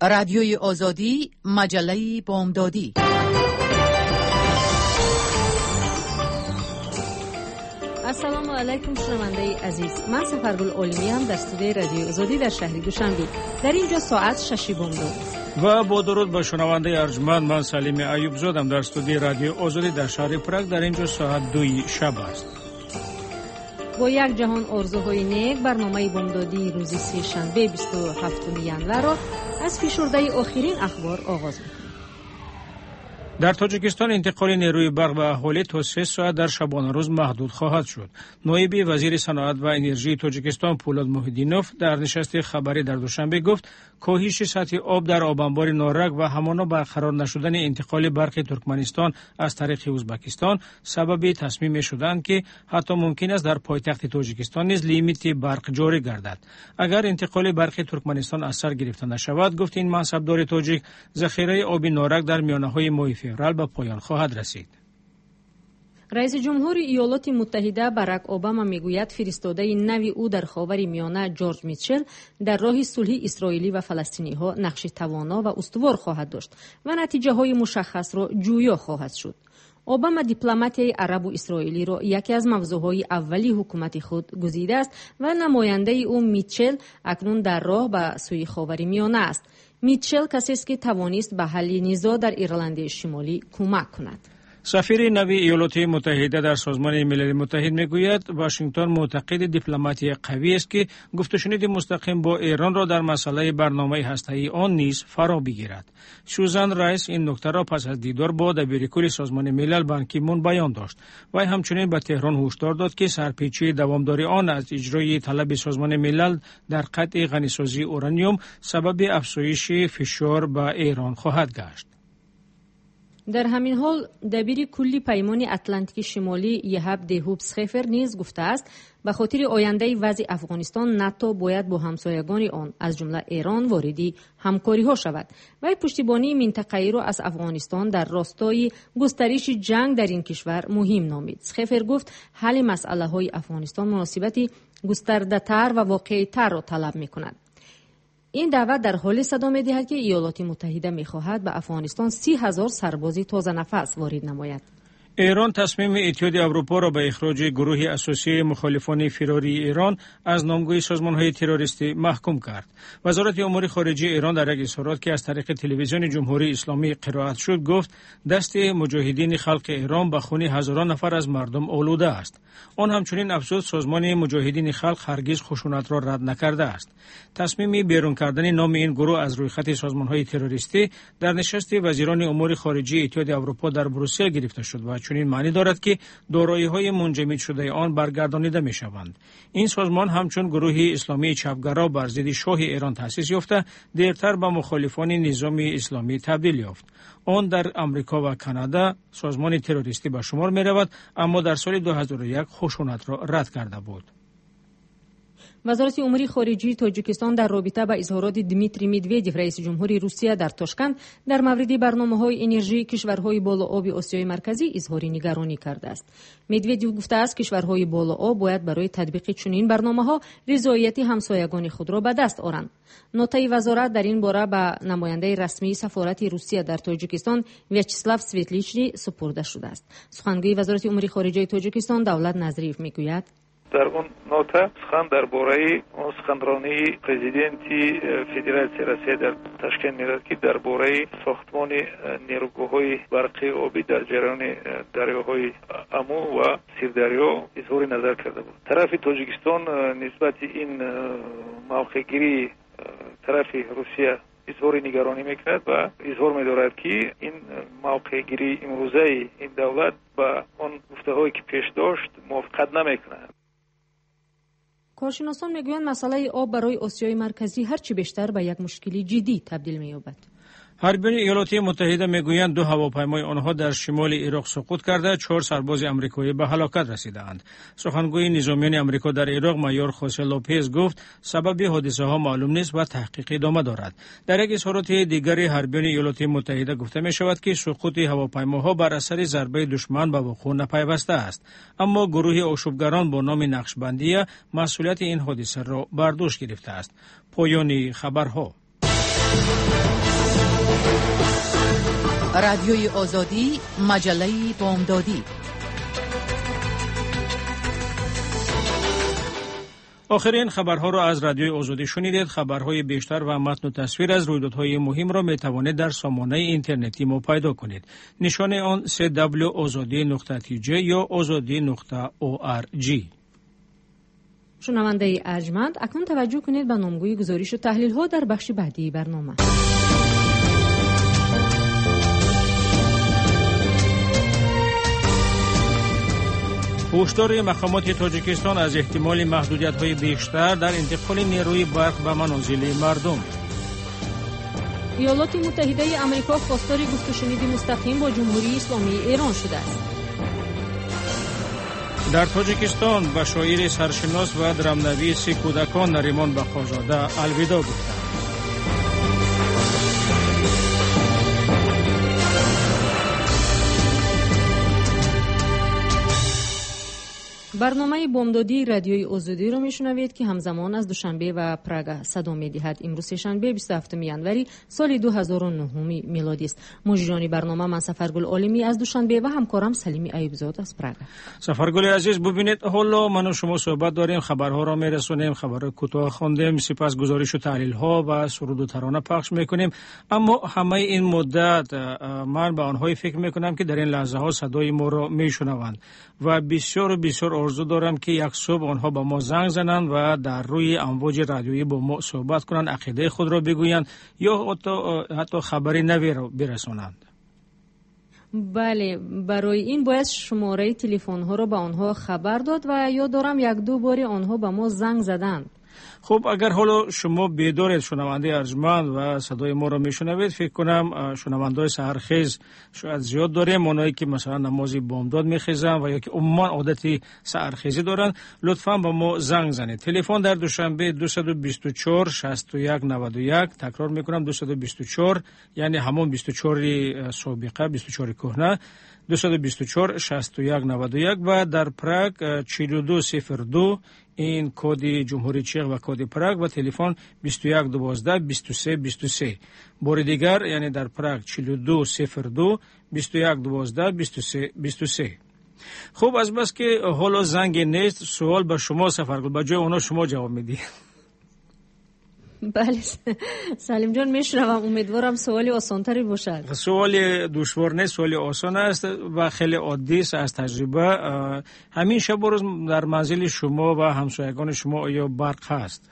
رادیوی آزادی، مجله بامدادی. السلام علیکم شنونده عزیز، من سفرگل عالمی هم در استودیوی رادیو آزادی در شهر دوشنبه. در اینجا ساعت 6 بامداد و با درود به شنونده ارجمند، من سلیم ایوب زادم در استودیوی رادیو آزادی در شهر پراگ. در اینجا ساعت 2 شب است. با یک جهان آرزوهای نیک، برنامه بامدادی روز سه شنبه 27 ژانویه را از فشرده آخرین اخبار آغاز می‌کنیم. در تاجیکستان انتقال نیروی برق به اهالی تا 3 ساعت در شبانه روز محدود خواهد شد. نایب وزیر صنعت و انرژی تاجیکستان پولاد محیدینوف در نشست خبری در دوشنبه گفت کاهش سطح آب در آبانبار نارک و همانا برقرار نشدن انتقال برق ترکمنستان از طریق ازبکستان سبب تصمیم شدند که حتی ممکن است در پایتخت تاجیکستان نیز لیمیت برق جاری گردد. اگر انتقال برق ترکمنستان از سر گرفته نشود، گفت این منصبدار تاجیک، ذخیره آب نارک در میانه‌های ماه فوریه به پایان خواهد رسید. رئیس جمهور ایالات متحده باراک اوباما میگوید فرستاده نوی او در خاور میانه جورج میچل در راه صلح اسرائیلی و فلسطینی ها نقش توانا و استوار خواهد داشت و نتیجه های مشخص را جویا خواهد شد. اوباما دیپلماتی عرب و اسرائیلی را یکی از موضوعهای اولی حکومت خود گزیده است و نماینده او میچل اکنون در راه به سوی خاور میانه است. میچل کسی است که توانست به حل نزاع در ایرلند شمالی کمک کند. سفیر نوی ایالات متحده در سازمان ملل متحد میگوید واشنگتن معتقد دیپلماتی قوی است که گفت‌وشنید مستقیم با ایران را در مسئله برنامه هسته‌ای آن نیز فرا بگیرد. سوزان رایس این نکته را پس از دیدار با دبیرکل سازمان ملل بان کی مون بیان داشت و همچنین به تهران هشدار داد که سرپیچی دوامداری آن از اجرای طلب سازمان ملل در قطع غنیسازی اورانیوم سبب افزایش فشار به ایران خواهد گشت. در همین حال دبیر کلی پیمان اتلانتیک شمالی یهاب دهوب سخفر نیز گفته است به خاطر آینده وضع افغانستان ناتو باید با همسایگان آن از جمله ایران واردی همکاری ها شود و پشتیبانی منطقه‌ای را از افغانستان در راستای گسترش جنگ در این کشور مهم نامید. سخفر گفت حل مسئله های افغانستان مناسبتی گسترده‌تر و واقعی‌تر را طلب می‌کند. این دعوت در حال صدا می‌دهد که ایالات متحده می‌خواهد به افغانستان 30,000 سرباز تازه نفس وارد نماید. ایران تصمیم اتحادیه اروپا را به اخراج گروه اساسی مخالفان فراری ایران از نامگوی سازمان‌های تروریستی محکوم کرد. وزارت امور خارجه ایران در یک اظهارات که از طریق تلویزیون جمهوری اسلامی قرائت شد گفت دست مجاهدین خلق ایران به خون هزاران نفر از مردم آلوده است. آن همچنین افزود سازمان مجاهدین خلق هرگز خشونت را رد نکرده است. تصمیم بیرون کردن نام این گروه از روی خط سازمان‌های تروریستی در نشست وزیران امور خارجه اتحادیه اروپا در بروسل گرفته شد و چنین معنی دارد که دارایی‌های منجمد شده آن برگردانیده می‌شوند. این سازمان همچون گروه اسلامی چپگرا بر ضد شاه ایران تأسیس یافته دیرتر به مخالفان نظام اسلامی تبدیل یافت. آن در امریکا و کانادا سازمان تروریستی به شمار می‌رود، اما در سال 2001 خشونت را رد کرده بود. وزارت امور خارجه تاجیکستان در رابطه با اظهارات دمیتری مدودیف رئیس جمهوری روسیه در تاشکند در مورد برنامه‌های انرژی کشورهای بالائاب آسیای مرکزی اظهار نگرانی کرده است. مدودیف گفته است کشورهای بالائاب باید برای تطبیق چنین برنامه‌ها رضایت همسایگان خود را به دست آورند. نوتای وزارت در این باره به نماینده رسمی سفارت روسیه در تاجیکستان ویاچسلاو سویتلیچنی سپرده شده است. سخنگوی وزارت امور خارجه تاجیکستان دولت نظریف میگوید در اون نوتا سخن درباره سخنرانی پرزیدنتی فدراسیون روسیه در تاشکند می‌رود که درباره ساختمان نیروگاه‌های برقی آبی در جریان دریاهای امو و سیردریا اظهار نظر کرده بود. طرف تاجیکستان نسبت این موقع‌گیری طرف روسیه اظهار نگرانی میکند و اظهار می‌دارد که این موقع‌گیری امروزه این دولت با آن گفته‌هایی که پیش داشت موافقت نمی‌کند. کارشناسان میگویند مسئله آب برای آسیای مرکزی هرچی بیشتر به یک مشکلی جدی تبدیل می‌یابد. حربیان ایالات متحده میگویند 2 هواپیمای آنها در شمال عراق سقوط کرده 4 سرباز آمریکایی به هلاکت رسیدند. سخنگوی نظامیان آمریکا در عراق مایور خوسه لوپز گفت سبب حادثه ها معلوم نیست و تحقیق ادامه دارد. در یک اظهارات دیگر حربیان ایالات متحده گفته می شود که سقوط هواپیماها بر اثر ضربه دشمن به وقوع نپیوسته است، اما گروه آشوبگران با نام نقشبندیه مسئولیت این حادثه را بر دوش گرفته است. پایان خبرها. رادیوی آزادی، مجله بامدادی. آخرین خبرها را از رادیوی آزادی شنیدید. خبرهای بیشتر و متن و تصویر از رویدادهای مهم را می توانید در سامانه اینترنتی ما پیدا کنید. نشانه آن www.azadi.tj یا azadi.org. شنونده ارجمند، اکنون توجه کنید به نامگوی گزارش و تحلیل ها در بخش بعدی برنامه. هشدار مقامات تاجیکستان از احتمال محدودیت‌های بیشتر در انتقال نیروی برق به منازل مردم. ایالات متحده آمریکا خواستار گفت و شنید مستقیم با جمهوری اسلامی ایران شده است. در تاجیکستان به شاعر سرشناس و درامنویس کودکان نریمان بقازاده الوداع گفتند. برنامه بامدادی رادیوی آزادی رو میشنوید که همزمان از دوشنبه و پراگ صدا میدهد. امروز شنبه 27 ینوری سال 2009 میلادی است. مجریان برنامه من سفرگل عالمی از دوشنبه و همکارم سلیمی ایوبزاد از پراگ. سفرگل عزیز، ببینید حالا من و شما صحبت داریم، خبرها را میرسونیم، خبر کوتاه خواندیم، سپس گزارش و تحلیل ها و سرود و ترانه پخش میکنیم. اما همه این مدت من به آنهای فکر میکنم که در این لحظه ها صدای ما را میشنوند و بسیار آرزو دارم که یک صبح آنها با ما زنگ زنند و در روی امواج رادیویی با ما صحبت کنند، عقیده خود را بگویند یا حتی خبری نوی را برسانند. بله، برای این باید شماره تلفن ها را به آنها خبر داد و یا دارم یک دو باری آنها به ما زنگ زدند. خب اگر حالا شما بیدارید، شنونده ارجمند و صدای ما را میشنوید، فکر کنم شنوندای سحرخیز شاید زیاد داریم، اونایی که مثلا نماز بامداد میخیزن و یا که عموما عادتی سحرخیزی دارن، لطفاً با ما زنگ زنید. تلفن در دوشنبه 224 61 91، تکرار میکنم 224 یعنی همون 24 سابقه، 24 کهنه، 224 61 91 و در پراگ 4202 این کد جمهوری چک و کد پراگ و تلفن 21 12 23 23. بار دیگر یعنی در پراگ 4202 21 12 23 23. خب از بس که حالا زنگ نیست، سوال به شما سفرگل، به جای اونا شما جواب میدی. بله سلیم جان، میشنوم. امیدوارم سوالی آسانتری باشد. سوال دشوار نیست، سوال آسان است و خیلی عادی است از تجربه. همین شب و روز در منزل شما و همسایگان شما آیا برق هست؟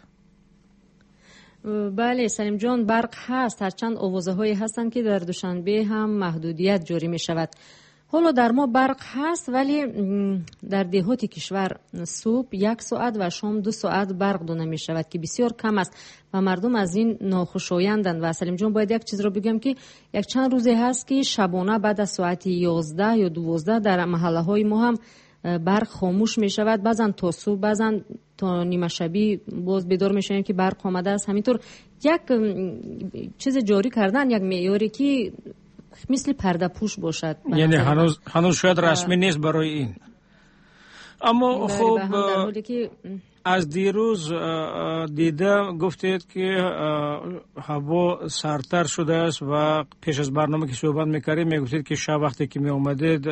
بله سلیم جان، برق هست، هرچند آوازه هایی هستند که در دوشنبه هم محدودیت جاری می شود. حالا در ما برق هست، ولی در دهات کشور صبح 1 ساعت و شام 2 ساعت برق داده می شود که بسیار کم است و مردم از این ناخوشایندند. و سلیم جان باید یک چیز را بگم که یک چند روزه هست که شبانه بعد از ساعت 11 یا 12 در محله های ما هم برق خاموش می شود، بعضن تا صبح، بعضن تا نیمه شبی باز بیدار می شویم که برق آمده است. همینطور یک چیز جاری کردن، یک معیاری که مثل پرده پوش باشد، یعنی هنوز شاید رسمی نیست برای این. اما خب از دیروز دیده گفتید که هوا سردتر شده است و پیش از برنامه که صحبت میکردیم میگفتید که شب وقتی که می اومدید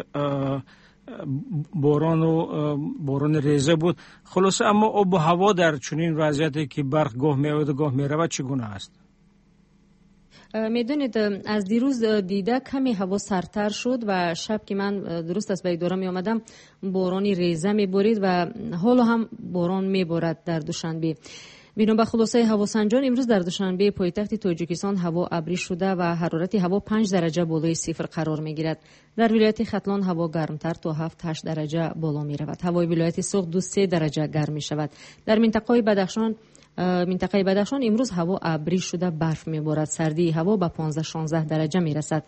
باران ریزه بود. خلاصه اما آب و هوا در چنین وضعیتی که برق گاه میآید و گاه میرود چگونه است؟ میدونید از دیروز دیده کمی هوا سردتر شد و شب که من درست از بیدارم می آمدم بارانی ریزه می بارید و حالا هم باران می بارد در دوشنبه. بینم به خلاصه هواسنجان امروز در دوشنبه پایتخت تاجیکستان هوا ابری شده و حرارت هوا 5 درجه بالای صفر قرار می گیرد. در ولایت ختلان هوا گرمتر تا 7-8 درجه بالا می رود. هوای ولایت سوخت 2-3 درجه گرم می شود. در منطقه بدخشان امروز هوا ابری شده، برف میبارد، سردی هوا به 15-16 درجه میرسد.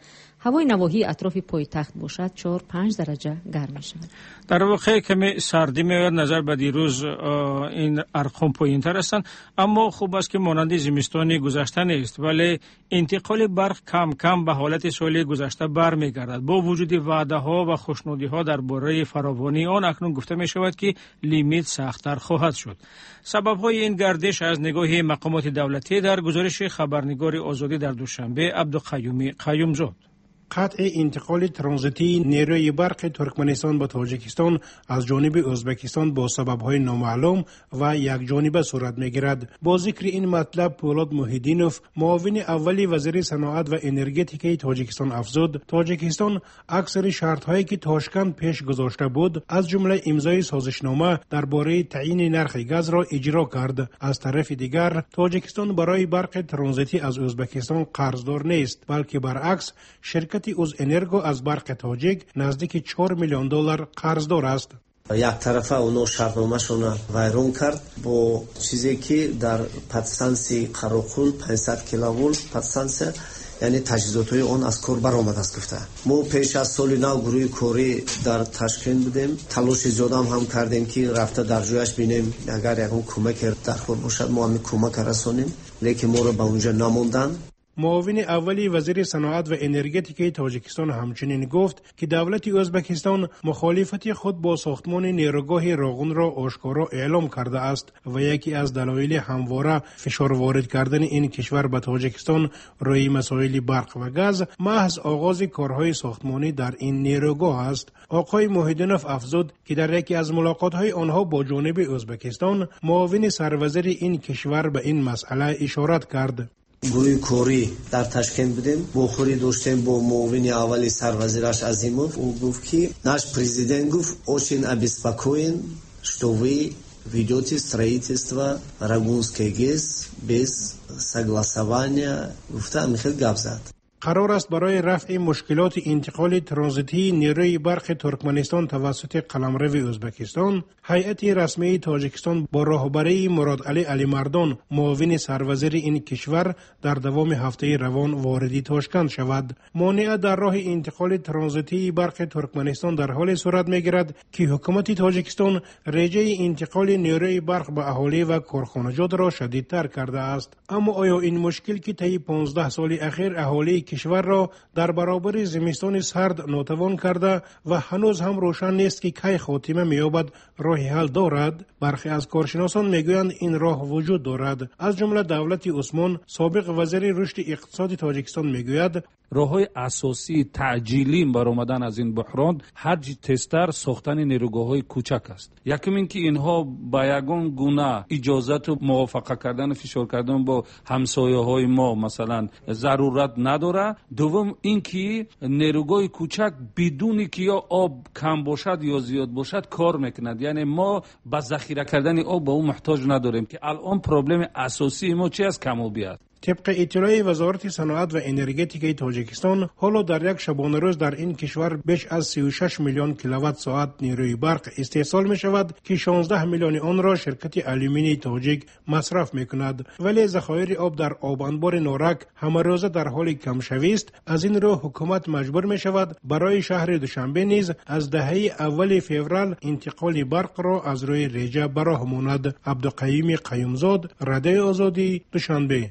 هوای نواحی اطراف پایتخت باشد 4-5 درجه گرم می شود. در واقع کمی سردی میاد نظر به دیروز این ارقام پایین‌تر هستند، اما خوب است که مانند زمستان گذشته نیست، ولی انتقال برق کم کم به حالت سال گذشته برمیگردد. با وجود وعده‌ها و خوشنودی‌ها درباره فراوانی آن، اکنون گفته می شود که لیمیت سخت‌تر خواهد شد. سبب‌های این گردش از نگاه مقامات دولتی در گزارش خبرنگار آزادی در دوشنبه عبدالقیومی قیومزاد. قطع انتقال ترانزیتی نیروی برق ترکمنستان به تاجیکستان از جانب ازبکستان با سبب‌های نامعلوم و یک جانبه صورت می‌گیرد. با ذکر این مطلب پولاد محیدینوف، معاون اولی وزیر صنعت و انرژتیک تاجیکستان افزود تاجیکستان اکثر شرط‌هایی که تاشکند پیش گذاشته بود، از جمله امضای سازشنامه درباره تعیین نرخ گاز را اجرا کرد. از طرف دیگر تاجیکستان برای برق ترانزیتی از ازبکستان قرضدار نیست، بلکه برعکس شرکت اوز انرگو از برق تاجیک نزدیک 4 میلیون دلار قرضدار است. یک طرفه اونو شرطنامه‌شون ویران کرد با چیزی که در پدسنسی قراقل 500 کیلوولت پدسنس، یعنی تجهیزات‌های اون از کار برآمده است. گفته ما پیش از سال نو گروه کاری در تشکیل بودیم، تلاش زیاد هم کردیم که رفته در جایش بینیم اگر یکم کمک در کار باشد ما هم کمک رسانیم، لیکن ما رو به اونجا نموندن. معاون اولی وزیر صنعت و انرژتیک تاجیکستان همچنین گفت که دولت ازبکستان مخالفت خود با ساختمان نیروگاه راغون را آشکارا اعلام کرده است و یکی از دلایل همواره فشار وارد کردن این کشور به تاجیکستان روی مسائل برق و گاز محض آغاز کارهای ساختمانی در این نیروگاه است. آقای محیدینوف افزود که در یکی از ملاقات‌های آنها با جانب ازبکستان معاون سروزیر این کشور به این مسئله اشارت کرد. گروه کوری در تشکیل بودیم، بخوری داشتیم با معاون اولی سروزیرش عظیموف. او گفت که наш президент گفت очень обеспокоен, что вы ведете строительство Рагунской ГЭС без согласования. گفتم خیلی گپ زد. قرار است برای رفع مشکلات انتقال ترانزیتی نیروی برق ترکمنستان توسط قلمرو ازبکستان، هیئت رسمی تاجیکستان با راهبری مراد علی علی مردان معاون سروزیر این کشور در دوام هفته روان واردی تاشکند شود. مانع در راه انتقال ترانزیتی برق ترکمنستان در حال صورت میگیرد که حکومت تاجیکستان رژه انتقال نیروی برق به اهالی و کارخانجات را شدیدتر کرده است. اما آیا این مشکل که طی 15 سال اخیر اهالی کشور را در برابر زمستان سرد ناتوان کرده و هنوز هم روشن نیست که کی خاتمه می‌یابد راه حل دارد؟ برخی از کارشناسان میگویند این راه وجود دارد. از جمله دولت عثمان، سابق وزیر رشد اقتصادی تاجیکستان میگوید راه‌های اساسی تعجیلی برآمدن از این بحران هرچی تستر ساختن نیروگاه‌های کوچک است. یکم اینکه اینها با یگان گونه اجازت و موافقه کردن فشار کردن با همسایه‌های ما مثلا ضرورت نداره. دوم اینکه نیروگاه کوچک بدون که یا آب کم باشد یا زیاد باشد کار میکند، یعنی ما با ذخیره کردن آب به اون محتاج نداریم که الان پرابلم اساسی ما چی است؟ کم آبی است. طبق اطلاع وزارت صنعت و انرژتیک تاجیکستان، حالا در یک شبانه روز در این کشور بیش از 36 میلیون کیلووات ساعت نیروی برق استحصال می شود که 16 میلیون آن را شرکت آلومینی تاجیک مصرف می کند. ولی ذخایر آب در آب انبار نارک همه روزه در حال کم شوی است. از این رو حکومت مجبور می شود برای شهر دوشنبه نیز از دهه اول فوریه انتقال برق را از روی رژه براه ماند. عبدالقیومی قیومزاد، رادیو آزادی، دوشنبه.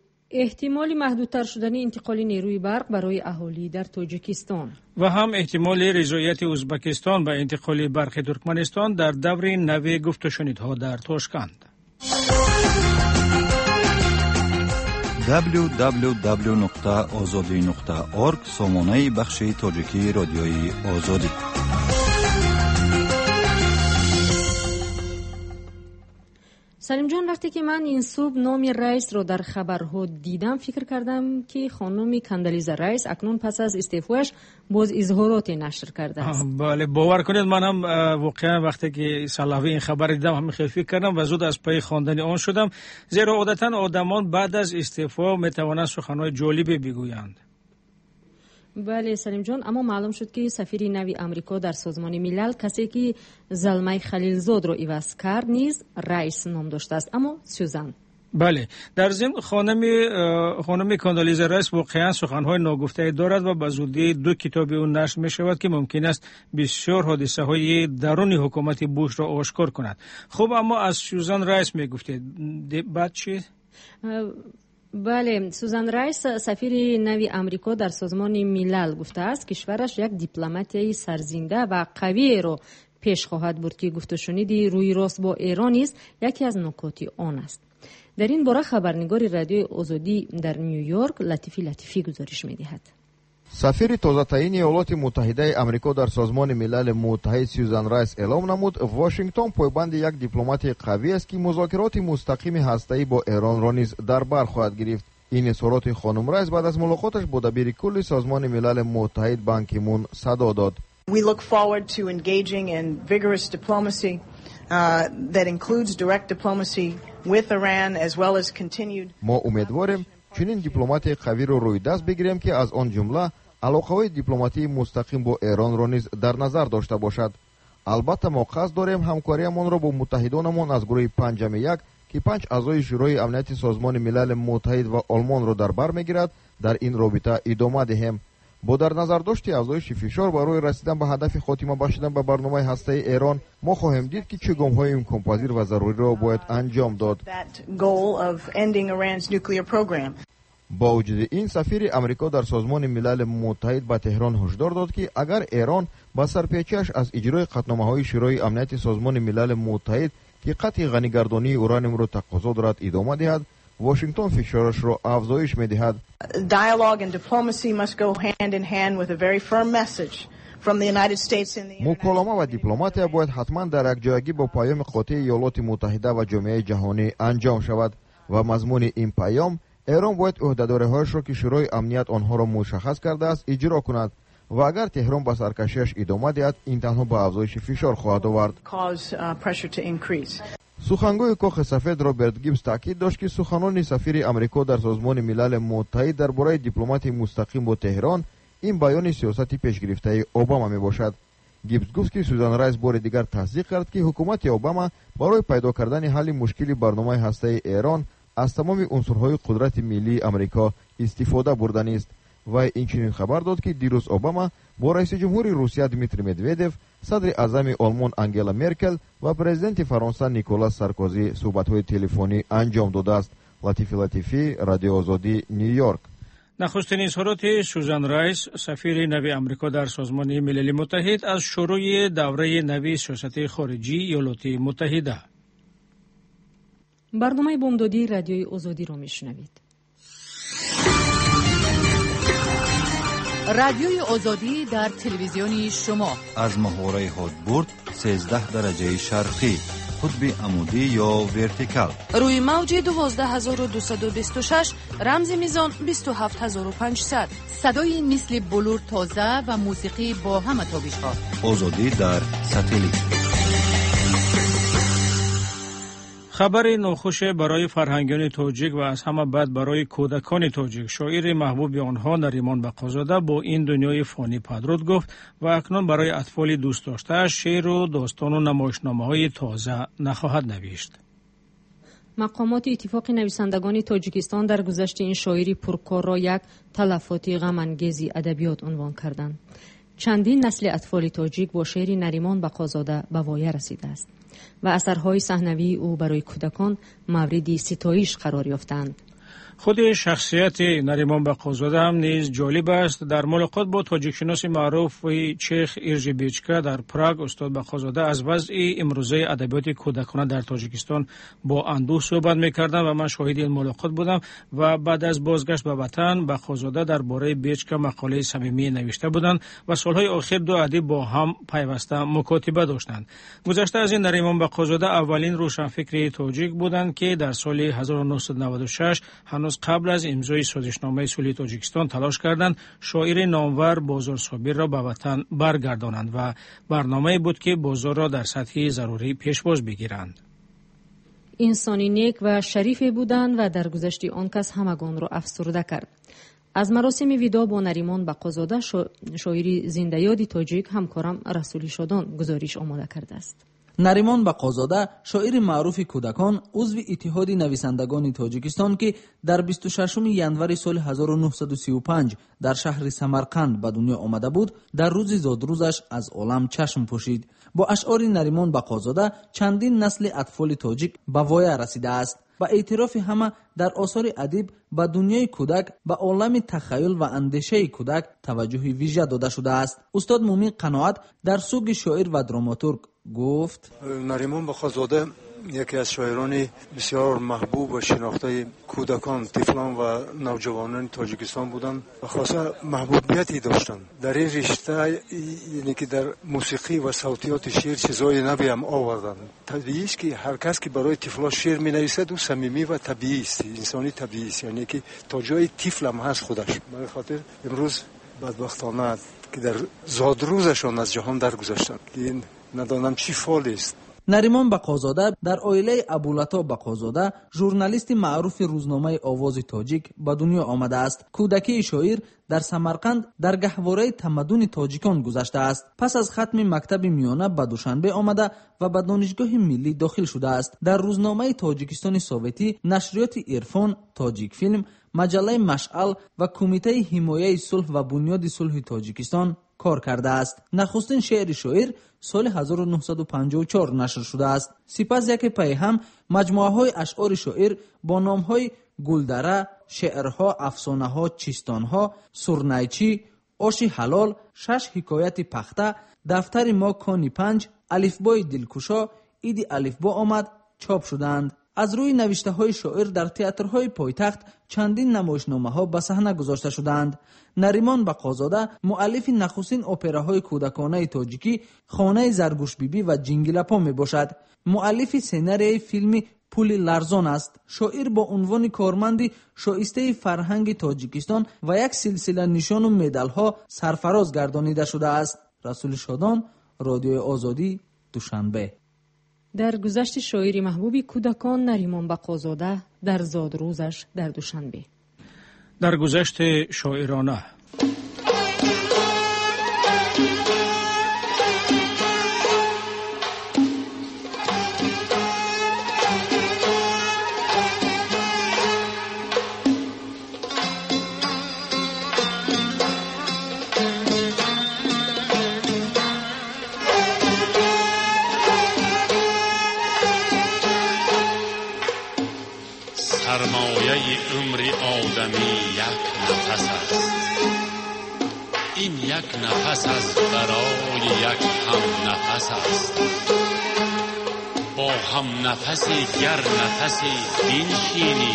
احتمال محدودتر شدن انتقال نیروی برق برای اهالی در تاجیکستان و هم احتمال رضایت ازبکستان به انتقال برق ترکمنستان در دور نوی گفت و شنیدها در تاشکند. www.azadi.org سامانه بخش تاجیکی رادیوی آزادی. سلیم جان، وقتی که من این صبح نام رئیس رو در خبرها دیدم فکر کردم که خانم کندلیزا رئیس اکنون پس از استعفاش باز اظهارات نشر کرده است. بله، باور کنید من هم واقعا وقتی که سلاوی این خبر دیدم همین خیلی فکر کردم و زود از پای خواندن آن شدم، زیرا عادتا آدمان بعد از استعفا میتوانند سخنهای جالبی بگویند. بله سلیم جان، اما معلوم شد که سفیر نوی امریکا در سازمان ملل، کسی که زلمه خلیلزاد رو عوض کرد، نیز رئیس نام داشته است. اما سوزان بله، در ضمن خانم کاندالیزا رئیس واقعا سخنهای ناگفته دارد و به زودی 2 کتاب او نشر می شود که ممکن است بسیار حادثه های درون حکومت بوش را آشکار کند. خب اما از سوزان رئیس می گفتید بعد چی؟ بله، سوزان رئیس سفیر نوی امریکا در سازمان ملل گفته است کشورش یک دیپلماتیای سرزنده و قوی را پیش خواهد برد که گفت و شنیدی روی راست با ایران است یکی از نکات آن است. در این باره خبرنگار رادیوی آزادی در نیویورک لطیفی گزارش می‌دهد. سفیر تازه تعیین ایالات متحده آمریکا در سازمان ملل متحد سوزان رایس اعلام نمود واشنگتن پایبند یک دیپلمات قوی است که مذاکرات مستقیم هسته‌ای با ایران را نیز در بر خواهد گرفت. این اظهارات خانم رایس بعد از ملاقاتش با دبیر کل سازمان ملل متحد بان کی مون صدا داد. We look forward to engaging in vigorous diplomacy that includes direct diplomacy with Iran as well as continued. ما امیدواریم چنین دیپلمات قوی رو روی دست بگیریم که از آن جمله علاقه‌های دیپلماتی مستقیم با ایران را نیز در نظر داشته باشد. البته ما قصد داریم همکاریمان را با متحدانمان از گروه 5.1 که 5 اعضای شورای امنیت سازمان ملل متحد و آلمان را در بر میگیرد در این رابطه ادامه دهیم. با در نظر داشت افزایش فشار برای رسیدن به هدف خاتمه بخشیدن به برنامه هسته ایران ما خواهیم دید که چه گام‌های امکان‌پذیر و ضروری را باید انجام داد. با وجود این سفیر امریکا در سازمان ملل متحد به تهران هشدار داد که اگر ایران با سرپیچی‌اش از اجرای قطعنامه‌های شورای امنیت سازمان ملل متحد که قطع غنی‌گردانی اورانیوم را تقاضا دارد ادامه دهد واشنگتن فشارش را افزایش می‌دهد. Dialogue and diplomacy must go hand in hand with a very firm message from the United States and the مکالمه و دیپلماتیا باید حتما در یکجایگی با پیام قاطع ایالات متحده و جامعه جهانی انجام شود و مضمون این پیام ایران باید عهده‌داری‌هایش را که شورای امنیت آنها را مشخص کرده است اجرا کند و اگر تهران با سرکشی‌اش ادامه دهد این تنها به افزایش فشار خواهد آورد. سخنگوی کاخ سفید رابرت گیبز تاکید داشت که سخنان سفیر امریکا در سازمان ملل متحد درباره دیپلمات مستقیم با تهران این بیان سیاست پیشگرفته اوباما میباشد. گیبز گفت که سوزان رایس بار دیگر تصدیق کرد که حکومت اوباما برای پیدا کردن حل مشکل برنامه هسته ایران از تمام عنصرهای قدرت ملی امریکا استفاده بردن است و این چنین خبر داد که دیروز اوباما با رئیس جمهور روسیه دیمیتری مدودوف، صدر اعظم آلمان آنگلا مرکل و پرزیدنت فرانسه نیکولاس سارکوزی صحبت‌های تلفنی انجام داده است. لطیفی رادیو آزادی نیویورک. نخستین اظهارات سوزان رایس سفیر نوی آمریکا در سازمان ملل متحد از شروع دوره نوی سیاست خارجی ایالات متحده. برنامه بامدادی رادیوی آزادی را میشنوید. رادیوی آزادی در تلویزیونی شما از محوره هادبورد 13 درجه شرقی، قطب عمودی یا ورتیکال، روی موج 12226 رمز میزان 27500، صدای مثل بلور تازه و موسیقی با همه تابش‌ها. آزادی در ساتلیت. خبر ناخوش برای فرهنگیان تاجیک و از همه بعد برای کودکان تاجیک. شاعر محبوب آنها نریمان بقازاده با این دنیای فانی پدرود گفت و اکنون برای اطفال دوست داشته شعر و داستان و نمایشنامه‌های تازه نخواهد نوشت. مقامات اتفاق نویسندگان تاجیکستان در گذشت این شاعری پرکار را یک تلفات غم‌انگیز ادبیات عنوان کردند. چندین نسل اطفال تاجیک با شعر نریمان بقازاده به وایه رسیده است و اثرهای صحنوی او برای کودکان مورد ستایش قرار یافتند. خود شخصیت نریمان بقازاده هم نیز جالب است. در ملاقات با تاجیکشناس معروف چیخ ایرژی بیچکا در پراگ استاد بقازاده از وضع امروزه ادبیات کودکانه در تاجیکستان با اندوه صحبت می‌کردند و من شاهد این ملاقات بودم و بعد از بازگشت به وطن بقازاده درباره بیچکا مقاله صمیمی نوشته بودند و سالهای آخر دو ادیب با هم پیوسته مکاتبه داشتند. گذشته از این نریمان بقازاده اولین روشنفکر تاجیک بودند که در سال 1996 هنوز قبل از امضای سازشنامه صلح تاجیکستان تلاش کردند شاعر نامور بازار صابر را به وطن برگردانند و برنامه بود که بازار را در سطح ضروری پیشواز بگیرند. انسانی نیک و شریف بودند و در گذشت آن کس همگان را افسرده کرد. از مراسم ویدا با نریمان بقازاده شاعری زنده یاد تاجیک همکارم رسولی شادان گزارش آماده کرده است. наримон бақозода шоири маъруфи кӯдакон узви иттиҳоди нависандагони тоҷикистон ки дар 26 январи соли 1935 дар шаҳри самарқанд ба дунё омада буд, дар рӯзи зодрӯзаш аз олам чашм пӯшид. бо ашъори наримон бақозода чандин насли атфоли тоҷик ба воя расидааст. ба эътирофи ҳама дар осори адиб ба дунёи кӯдак, ба олами тахайюл ва андешаи кӯдак таваҷҷӯҳи вижа дода шудааст. устод мумин қаноат дар суги шоир ва драматург гуфт: наримон бақозода яке аз шоирони бисёр маҳбуб ва шинохтаи кӯдакон, тифлон ва навҷавонони тоҷикистон буданд ва хоса маҳбубияте доштанд. дар ин ришта яъне ки дар мусиқӣ ва савтиёти шеър чизои навиам оварданд. табиист ки ҳар кас ки барои тифло шеър менависад ӯ самимӣ ва табиист, инсони табиист, яъне ки то ҷои тифлам ҳаст худаш. барои хотир имрӯз бадбахтона ки дар зодрӯзашон аз ҷаҳон даргузаштанд ки ин надонам чӣ фолист. наримон бақозода дар оилаи абулато бақозода, журналисти маъруфи рӯзномаи овози тоҷик, ба дунё омадааст. кӯдакии шоир дар самарқанд дар гаҳвораи тамаддуни тоҷикон гузаштааст. пас аз хатми мактаби миёна ба душанбе омада ва ба донишгоҳи миллӣ дохил шудааст. дар рӯзномаи тоҷикистони советӣ, нашриёти ирфон, тоҷикфилм, маҷаллаи машъал ва кумитаи ҳимояи сулҳ ва бунёди сулҳи тоҷикистон кор кардааст. нахустин шеъри шоир соли 1954 нашр шудааст. сипас яке пайи ҳам маҷмуаҳои ашъори шоир бо номҳои гулдара, шеърҳо, афсонаҳо, чистонҳо, сурнайчӣ, оши ҳалол, 6 ҳикояти пахта, дафтари мо кони 5, алифбои дилкушо, иди алифбо омад чоп шуданд. аз рӯи навиштаҳои шоир дар театрҳои пойтахт чандин намоишномаҳо ба саҳна гузошта шуданд. наримон бақозода муаллифи нахустин операҳои кӯдаконаи тоҷикӣ хонаи Заргӯшбибӣ ва Ҷингилапо мебошад. муаллифи сценарияи филми Пули ларзон аст. шоир бо унвони корманди шоистаи фарҳанги тоҷикистон ва як силсила нишону медалҳо сарфароз гардонида шудааст. расули шодон, радиои озодӣ, душанбе. дар гузашти шоири маҳбуби кӯдакон наримон бақозода дар зодрӯзаш дар душанбе. дар гузашти шоирона. سرمایه عمر آدمی یک نفس است. این یک نفس از برای یک هم نفس است. با هم نفسی گر نفسی بنشینی،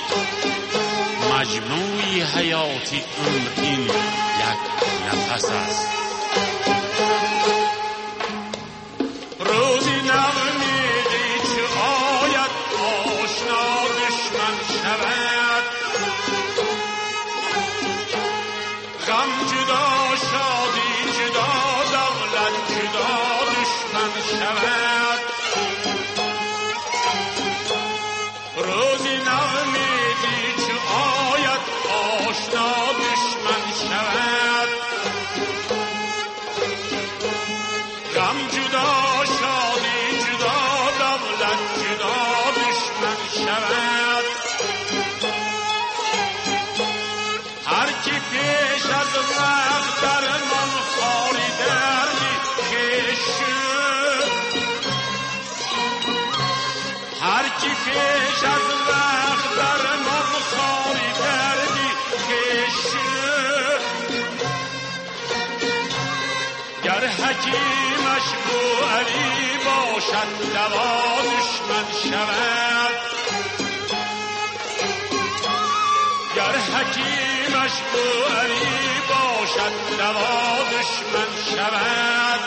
مجموعی حیاتی عمر این یک نفس است. روزی نمیدی چه آید آشنا دشمن شود، غم جدا شادی جدا دولت جدا دشمن شود. روزی نمیدی چه آید آشنا دشمن شود، غم جدا شادی جدا دولت جدا دشمن شود. هر کی پیش از وقت درمان خاری دردی کش شد، هر کی پیش از وقت درمان خاری دردی کش شد. گر حکیمش بو علی باشد دوا دشمن شود، گر حکیمش بو علی باشد دوا دشمن شود.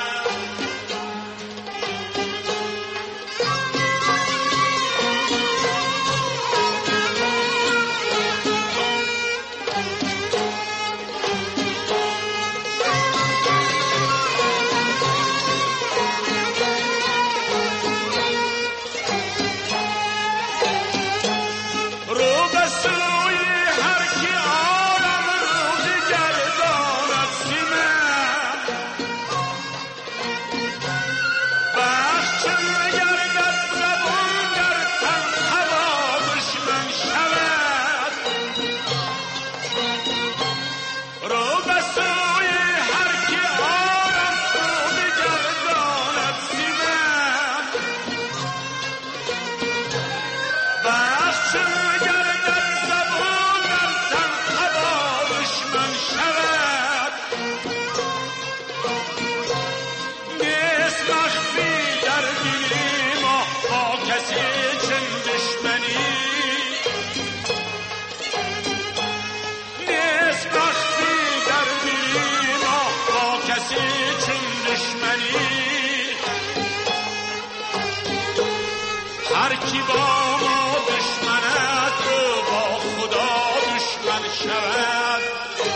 شود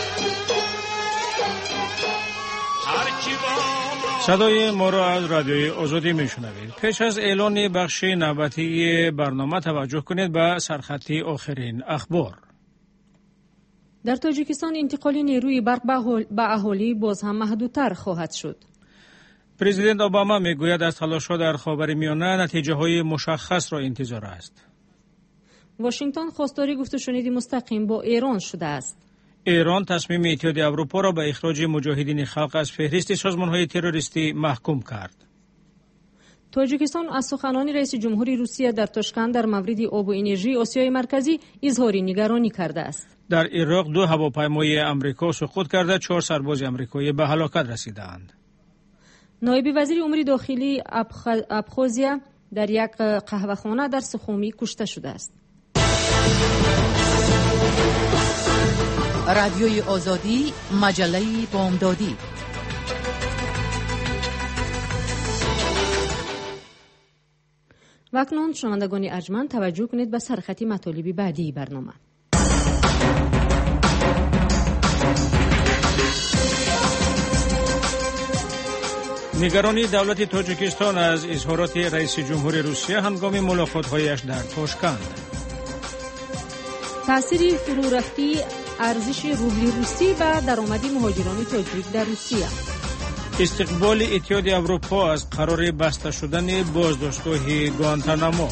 صدای ما را از رادیوی آزادی میشنوید. پیش از اعلان بخش نوبتی برنامه توجه کنید به سرخطی آخرین اخبار. در تاجیکستان انتقال نیروی برق به اهالی باز هم محدودتر خواهد شد. پرزیدنت اوباما میگوید از تلاش‌ها در خاورمیانه نتیجه‌های مشخص را انتظار است. واشنگتن خواستار گفت‌وشنید مستقیم با ایران شده است. ایران تصمیم اتحادیه اروپا را به اخراج مجاهدین خلق از فهرست سازمان‌های تروریستی محکوم کرد. تاجیکستان از سخنان رئیس جمهوری روسیه در تاشکند در مورد آب و انرژی آسیای مرکزی اظهار نگرانی کرده است. در عراق 2 هواپیمای آمریکا سقوط کرده 4 سرباز آمریکایی به هلاکت رسیدند. نایب وزیر امور داخلی ابخازیا در یک قهوه‌خانه در سخومی کشته شده است. رادیوی آزادی، مجله بامدادی. و اکنون شنوندگان ارجمند توجه کنید به سرخطی مطالب بعدی برنامه. نگرانی دولت تاجیکستان از اظهارات رئیس جمهور روسیه هنگام ملاقات‌هایش در تاشکند. تأثیر فرو رفتی ارزش روبل روسی و درآمد مهاجران تاجیک در روسیه. استقبال اتحادیه اروپا از قرار بسته شدن بازداشتگاه گوانتانامو.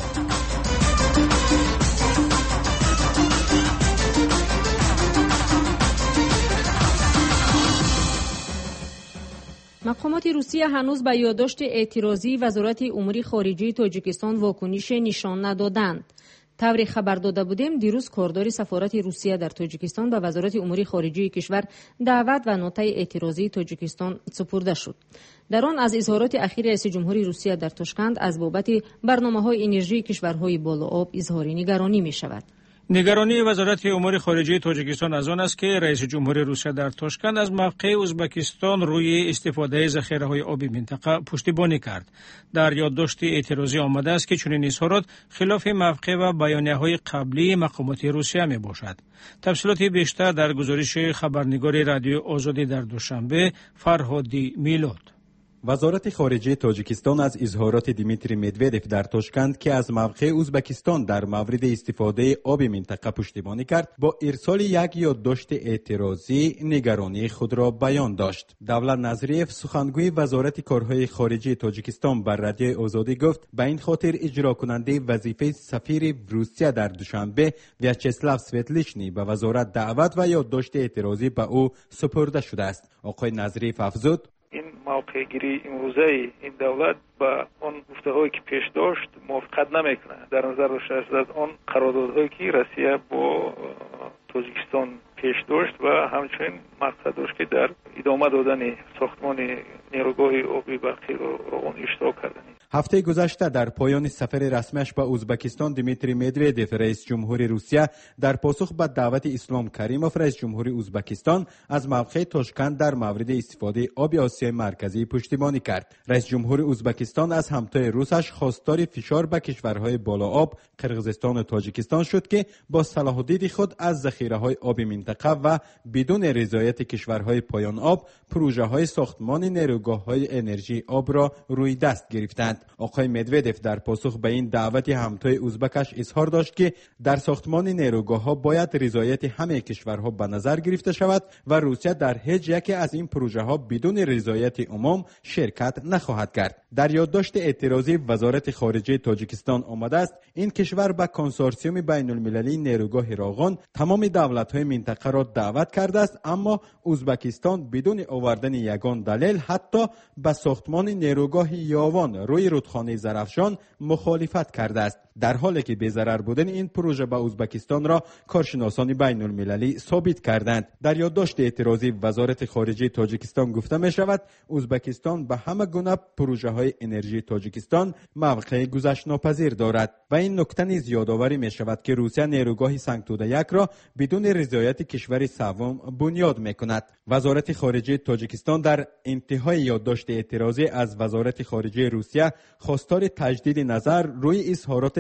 مقامات روسیه هنوز به یادداشت اعتراضی وزارت امور خارجه تاجیکستان واکنش نشان ندادند. طوری خبر داده بودیم دیروز کاردار سفارت روسیه در تاجیکستان به وزارت امور خارجه کشور دعوت و نوتای اعتراضی تاجیکستان سپرده شد. در آن از اظهارات اخیر رئیس جمهوری روسیه در تاشکند از بابت برنامه‌های انرژی کشورهای بالا آب اظهار نگرانی می شود. نگرانی وزارت امور خارجه تاجیکستان از آن است که رئیس جمهور روسیه در تاشکند از موقع ازبکستان روی استفاده ذخیره‌های آبی منطقه پشتیبانی کرد. در یادداشت اعتراضی آمده است که چنین اظهارات خلاف موقع و بیانیه‌های قبلی مقامات روسیه میباشد. تفصیلات بیشتر در گزارش خبرنگار رادیو آزادی در دوشنبه فرهادی میلاد. وزارت خارجه تاجیکستان از اظهارات دیمیتری مدودف در تاشکند که از موقع ازبکستان در مورد استفاده آب منطقه پشتیبانی کرد با ارسال یک یادداشت اعتراضی نگرانی خود را بیان داشت. دولت نظریف سخنگوی وزارت کارهای خارجه تاجیکستان بر رادیو آزادی گفت به این خاطر اجرا کننده وظیفه سفیر روسیه در دوشنبه ویاچسلاو سویتلیشنی به وزارت دعوت و یادداشت اعتراضی به او سپرده شده است. آقای نظریف افزود این موقعگیری امروزه این دولت با اون گفته‌هایی که پیش داشت موافقت نمیکنه. در نظر داشته از اون قراردادهایی که روسیه با تاجیکستان پیش داشت و همچنین مقصد داشت که در ادامه دادن ساختمان نیروگاه آبی برقی رو اون اشتراک کردن. هفته گذشته در پایان سفر رسمیش به ازبکستان دیمیتری مدودف رئیس جمهور روسیه در پاسخ به دعوت اسلام کریموف رئیس جمهور ازبکستان از موقع تاشکند در مورد استفاده آب آسیای مرکزی پشتیبانی کرد. رئیس جمهور ازبکستان از همتای روسش خواستار فشار به کشورهای بالا آب قرقیزستان و تاجیکستان شد که با صلاح الدین خود از ذخیره‌های آب منطقه و بدون رضایت کشورهای پایان آب پروژه‌های ساختمان نیروگاه‌های انرژی آب را روی دست گرفتند. آقای مدودف در پاسخ به این دعوت همتای ازبکش اظهار داشت که در ساختمان نیروگاه‌ها باید رضایت همه کشورها به نظر گرفته شود و روسیه در هیچ یکی از این پروژه‌ها بدون رضایت عموم شرکت نخواهد کرد. در یادداشت اعتراضی وزارت خارجه تاجیکستان آمده است این کشور به کنسورسیوم بین‌المللی نیروگاه راغون تمام دولت‌های منطقه را دعوت کرده است، اما ازبکستان بدون آوردن یگان دلیل حتی به ساختمان نیروگاه یاوان روی رودخانه زرافشان مخالفت کرده است، در حالی که بی‌ضرر بودن این پروژه به ازبکستان را کارشناسان بین‌المللی ثابت کردند. در یادداشت اعتراضی وزارت خارجه تاجیکستان گفته می شود ازبکستان به همه گونه پروژه‌های انرژی تاجیکستان موقع گذشت‌ناپذیر دارد و این نکته نیز یادآوری می شود که روسیه نیروگاه سنگتوده یک را بدون رضایت کشور سوم بنیاد می کند. وزارت خارجه تاجیکستان در انتهای یادداشت اعتراضی از وزارت خارجه روسیه خواستار تجدید نظر روی اظهارات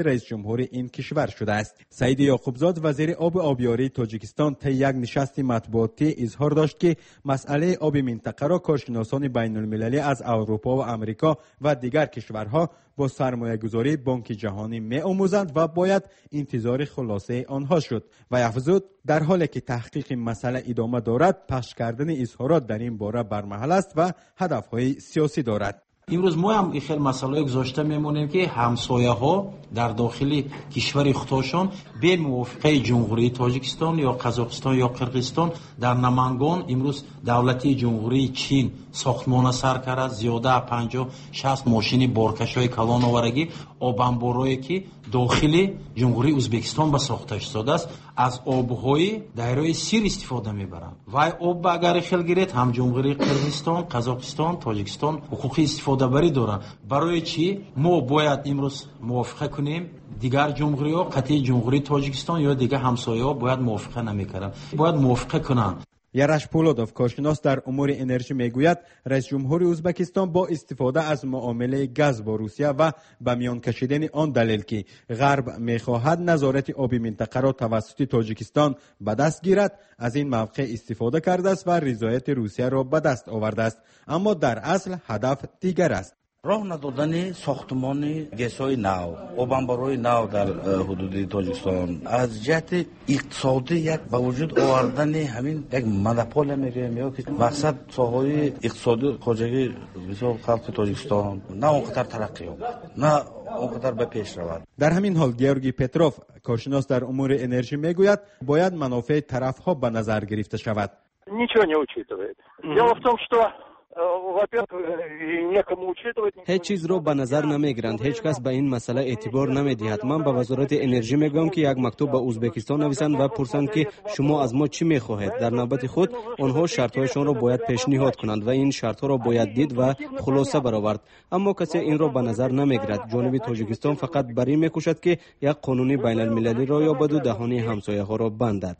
رئیس جمهور این کشور شده است. سعید یعقوبزاد وزیر آب و آبیاری تاجیکستان طی یک نشست مطبوعاتی اظهار داشت که مسئله آب منطقه را کارشناسان بین المللی از اروپا و امریکا و دیگر کشورها با سرمایه‌گذاری بانک جهانی می‌آموزند و باید انتظار خلاصه آنها شد. و افزود در حالی که تحقیق مسئله ادامه دارد، پخش کردن اظهارات در این باره برمحل است و هدف‌های سیاسی دارد. امروز ما هم خیلی مسائل گذاشته میمونیم که همسایه ها در داخل کشور خودشان به موافقه جمهوری تاجیکستان یا قزاقستان یا قرقیزستان در نمنگان امروز دولتی جمهوری چین ساختمان سر کرده، زیاده 50-60 ماشین بارکش‌های کلان آورگی آبانبارایی که داخل جمهوری ازبکستان به ساخته شده است از آبهای دریای سیر استفاده میبرند. وای آب اگر خیلی گیرد هم جمهوری قرقیزستان، قزاقستان، تاجیکستان حقوقی استفاده بری دارند. برای چی ما باید امروز موافقه کنیم؟ دیگر جمهوری ها قطعی جمهوری تاجیکستان یا دیگر همسایه ها باید موافقه نمیکنند، باید موافقه کنند. یارش پولودوف کارشناس در امور انرژی میگوید رئیس جمهور ازبکستان با استفاده از معامله گاز با روسیه و به میان کشیدن آن دلیل که غرب میخواهد نظارت آبی منطقه را توسط تاجیکستان به دست گیرد از این موقع استفاده کرده است و رضایت روسیه را به دست آورده است، اما در اصل هدف دیگر است. راه ندادن ساختمان گس‌های نو، آبانبارهای نو در حدود تاجیکستان از جهت اقتصادی یک به وجود آوردن همین یک مونوپول میگیم یا که مقصد ساحه اقتصادی خارجی بسیار خلق تاجیکستان نه اونقدر ترقی یابد نه اونقدر به پیش رود. در همین حال گیورگی پتروف کارشناس در امور انرژی میگوید باید منافع طرفها به نظر گرفته شود. Ничего не учитывает. Дело в том, что هیچ چیز رو به نظر نمیگیرند. هیچ کس به این مسئله اعتبار نمیدهد. من به وزارت انرژی میگم که یک مکتوب به ازبکستان نویسند و پرسند که شما از ما چی میخواهید. در نوبت خود آنها شرط‌هایشان را باید پیشنهاد کنند و این شرط‌ها را باید دید و خلاصه برآورد. اما کسی این را به نظر نمیگیرد. جانب تاجیکستان فقط بری میکوشد که یک قانون بین المللی را یابد و دهان همسایه‌ها را بندد.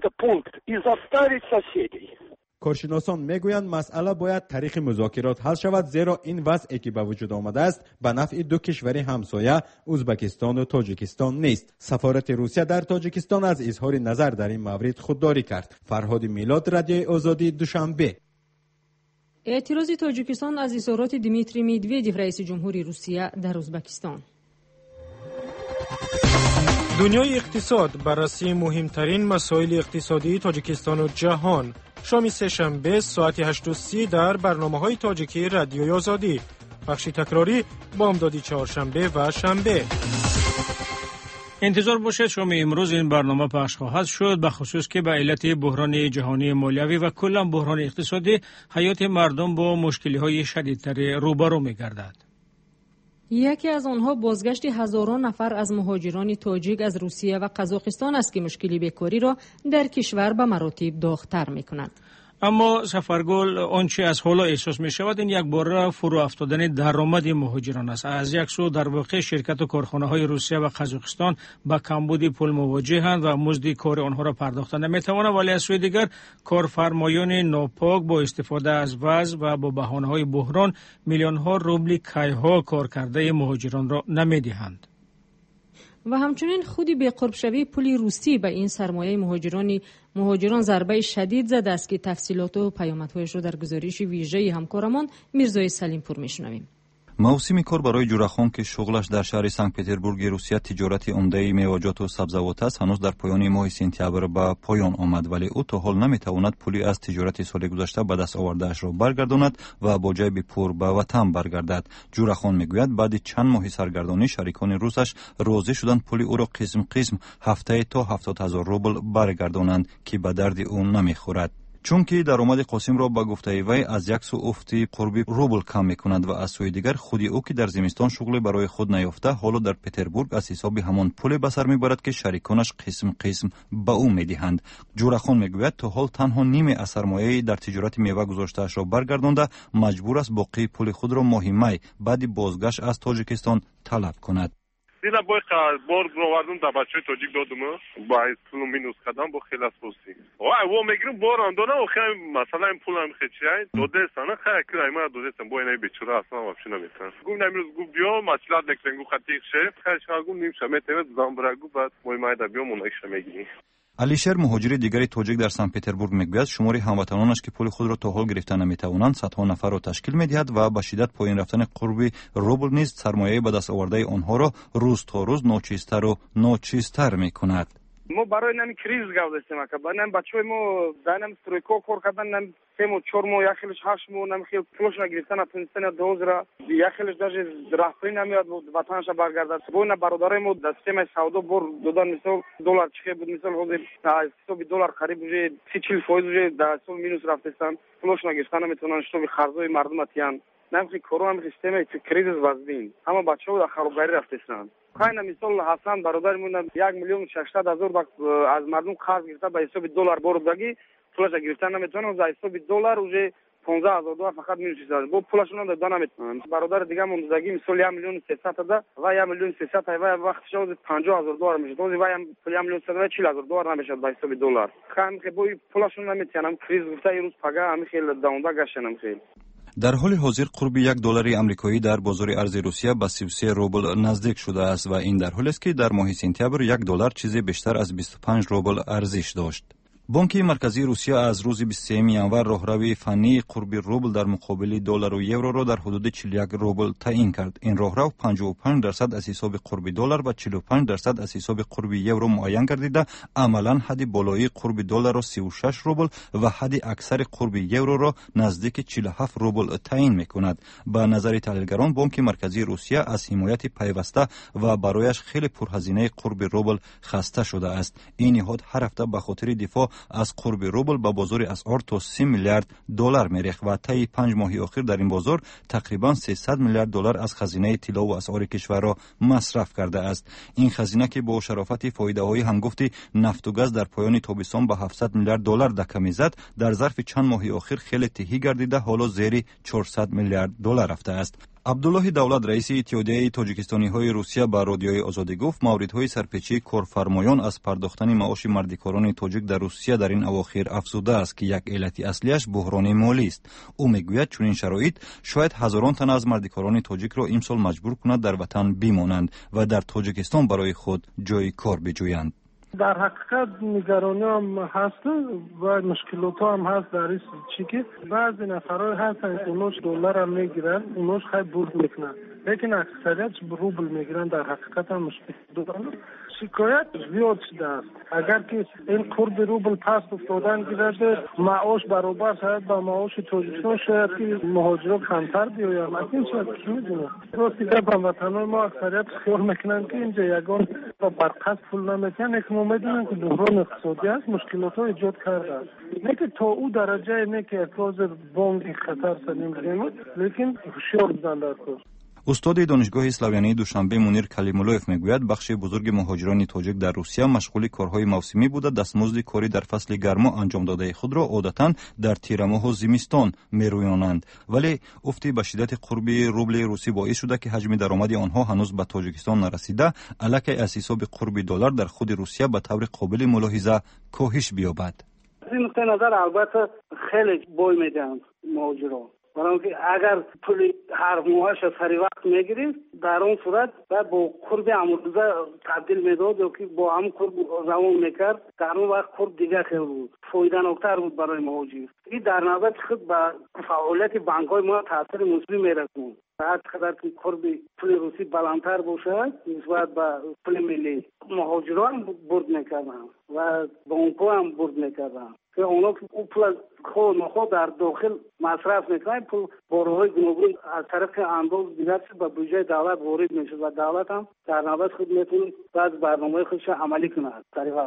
کارشناسان میگویند مسئله باید طریق مذاکرات حل شود، زیرا این وضعی که به وجود آمده است به نفع دو کشور همسایه ازبکستان و تاجیکستان نیست. سفارت روسیه در تاجیکستان از اظهار نظر در این مورد خودداری کرد. فرهاد میلاد، رادیو آزادی، دوشنبه. اعتراض تاجیکستان از اظهارات دیمیتری مدودوف رئیس جمهوری روسیه در ازبکستان. دنیای اقتصاد بررسی مهمترین مسائل اقتصادی تاجیکستان و جهان. شام سه‌شنبه ساعت 8:30 در برنامه‌های تاجیکی رادیوی آزادی. بخش تکراری بامدادی چهارشنبه و شنبه. انتظار باشید شام امروز این برنامه پخش خواهد شد، به خصوص که به علت بحران جهانی مالیوی و کلا بحران اقتصادی حیات مردم با مشکل‌های شدیدتر روبرو می‌گردد. یکی از آنها بازگشت هزاران نفر از مهاجران تاجیک از روسیه و قزاقستان است که مشکلی بیکاری را در کشور به مراتب داغ‌تر می‌کند. اما سفرگل آنچه از حالا احساس می شود این یک بار فرو افتادن درآمد مهاجران است. از یک سو در واقع شرکت و کارخانه های روسیه و قزاقستان با کمبود پول مواجهند و مزد کار آنها را پرداخت نمی توانند، ولی از سوی دیگر کارفرمایان ناپاک با استفاده از وضع و با بهانه های بحران میلیون ها روبل کیها کارکرده مهاجران را نمی دهند. و همچنین خودی به قرب شوی پول روسی به این سرمایه مهاجران ضربه شدید زده است که تفصیلات و پیامدهایش را در گزارش ویژه همکارمان میرزای سلیم پور میشنویم. موسم کار برای جوراخان که شغلش در شهر سنت پتربورگ روسیه تجارت عمده میوه‌جات و سبزیجات است هنوز در پایان ماه سپتامبر به پایان آمد، ولی او تا حال نمیتواند پولی از تجارت سال گذشته به دست آورده‌اش را برگرداند و با جیب پر به وطن برگردد. جوراخان میگوید بعد چند ماه سرگردانی شریکان روسش راضی شدند پولی او را قسم قسم هفته تا 70,000 روبل برگردانند که به درد او نمیخورد. چون که درآمد قاسم را با گفته وی از یک سو افتی قربی روبل کم میکند و از سوی دیگر خودی او که در زمستان شغل برای خود نیافته حالا در پتربورگ از حساب همان پول به سر میبرد که شریکانش قسم قسم به او میدهند. جوراخان میگوید تا حال تنها نیمه از سرمایه در تجارت میوه گذاشتهاش را برگردانده مجبور است باقی پول خود را ماهی می بعد بازگشت از تاجیکستان طلب کند. دینا بای بار گروهاردم دا بچه تاجیک دادم با پول مینوس کردم با خیلی اساسی و میگیرم بار اندونه و خیلی مثلا این پول هم خیلی داده سنه خیلی کرای ما داده سن با اینای بیچاره اصلا وابش نمیتن گفتم امروز گفت بیا مسئله نکنگو خطیق شه خیلی شاگم نیم شمه تمت زامبرگو بعد موی مایدا بیا اونایش میگیریم. алишер муҳоҷири дигари тоҷик дар санкт петербург мегӯяд шумори ҳамватанонаш ки пули худро то ҳол гирифта наметавонанд садҳо нафарро ташкил медиҳад ва ба шиддат поин рафтани қурби рубл низ сармояи ба дастовардаи онҳоро рӯз то рӯз ночистару ночистар мекунад. ما برای نمی کریز گردستیم که با نم بچه‌های ما دانم سرویکو کار کردن نم 3 ماه 4 ماه یخلش 8 ماه نم خیلی پولش نگرفتن پنسیون دوزرا یخلش داج راهپری نمیاد وطنش برگردد بونا برادرای ما دستم سودا بر دادن مثلا دلار چه بود مثلا حدود 100 دلار قریب уже 30% در سال مینوس رفتن پولش نگرفتن نمیتونن شو به خرجای مردم اتیان نم خیلی کرونا هم سیستم کریز وزدین اما بچه‌ها در خرابکاری رفتن کاینا مثال حسن برادرمون 1,600,000 از مردم قرض گرفته به حساب دلار بردگی پولش گرفتن نمیتونه از حساب دلار уже 15,000 دلار فقط میشه با پولشون دادن نمیتونن برادر دیگه موندگی مثال 1,300,000 ده و 1,300,000 و وقتش 50,000 دلار میشه تو و 1,300,000 40,000 دلار نمیشه به حساب دلار کم که با پولشون نمیتونن کریز گفته این روز پگا همین خیلی داوندا گشتن خیلی. дар ҳоли ҳозир қурби $1 амрикоӣ дар бозори арзи Русия ба 33 рубл наздик шудааст ва ин дар ҳолест ки дар моҳи сентябр $1 чизе бештар аз 25 рубл арзиш дошт. бонки марказии русия аз рӯзи 23 январ роҳрави фаннии қурби рубл дар муқобили доллару евроро дар ҳудуди 41 рубл таъин кард. ин роҳрав 55% аз ҳисоби қурби доллар ва 45% аз ҳисоби қурби евро муайян гардида амалан ҳадди болоии қурби долларро 36 рубл ва ҳадди аксари қурби евроро наздики 47 рубл таъин мекунад. ба назари таҳлилгарон бонки марказии русия аз ҳимояти пайваста ва барояш хеле пурҳазинаи қурби рубл хаста шудааст. ин ниҳод ҳар ҳафта ба хотири дифоъ аз қурби рубл ба бозори асъор то 30 миллиард доллар мерехт ва таи 5 моҳи охир дар ин бозор тақрибан 300 миллиард доллар аз хазинаи тилло ва асъори кишварро масраф кардааст. ин хазина ки бо шарофати фоидаҳои ҳангуфти нафту газ дар поёни тобистон ба 700 миллиард доллар дака мезад дар зарфи чанд моҳи охир хеле тиҳӣ гардида ҳоло зери 400 миллиард доллар рафтааст. абдуллоҳи давлат раиси иттиҳодияи тоҷикистониҳои русия ба родиои озодӣ гуфт мавридҳои сарпечии корфармоён аз пардохтани маоши мардикорони тоҷик дар русия дар ин авохир афзудааст ки як иллати аслиаш буҳрони молист. ӯ мегӯяд чунин шароит шояд ҳазорон тана аз мардикорони тоҷикро имсол маҷбур кунад дар ватан бимонанд ва дар тоҷикистон барои худ ҷои кор биҷӯянд. در حقیقت نگرانی هم هست و مشکلات هم هست در این چی که بعضی نفرهای هستن که اونوش دلار هم میگیرن اونوش خیلی برد میکنن لیکن اکثریت روبل میگیرن در حقیقت هم مشکل دارن شکایت زیاد شده است اگر که این قرب روبل پس افتادن گیرده معاش برابر شاید با معاش توجیکستان شاید که مهاجرات کمتر بیایم اصلا شاید چی میدونم راستی که هموطنان ما اکثریت خیال میکنن که اینجا یگان با برقصد پول نمیتن یک میدونن که بحران اقتصادی است مشکلات ها ایجاد کرده است نه که تا او درجه نه که افراز بانک خطر سنیم بگیمد لیکن هوشیار بودن در کار. устоди донишгоҳи славянии душанбе мунир калимуллоев мегӯяд бахши бузурги муҳоҷирони тоҷик дар русия машғули корҳои мавсимӣ буда дастмузди кори дар фасли гармо анҷомдодаи худро одатан дар тирамоҳу зимистон мерӯёнанд вале уфти ба шиддати қурби рубли русӣ боис шуда ки ҳаҷми даромади онҳо ҳанӯз ба тоҷикистон нарасида аллакай аз ҳисоби қурби доллар дар худи русия ба таври қобили мулоҳиза коҳиш биёбад. از این نقطه نظر البته خیلی بوی میدن مهاجران برای که اگر پول هر ماهش سر وقت میگیرید در اون صورت بعد با قرب امروزه تبدیل میداد یا که با هم قرب روان میکرد در اون وقت قرب دیگه خیلی بود فایده‌ناکتر بود برای مهاجر این در نوبت خود به فعالیت بانک‌های ما تاثیر مثبت میرسونه هر قدر که قرب پول روسی بلندتر باشد نسبت به پول ملی مهاجران برد میکردن و بانک‌ها هم برد میکردن که اونا پول خود در داخل مصرف میکنن پول بارهای گوناگون از طرف انداز دیگر به بودجه دولت وارد میشه و دولت هم در نوبت خود میتونه بعض برنامه خودش عملی کنه طریقه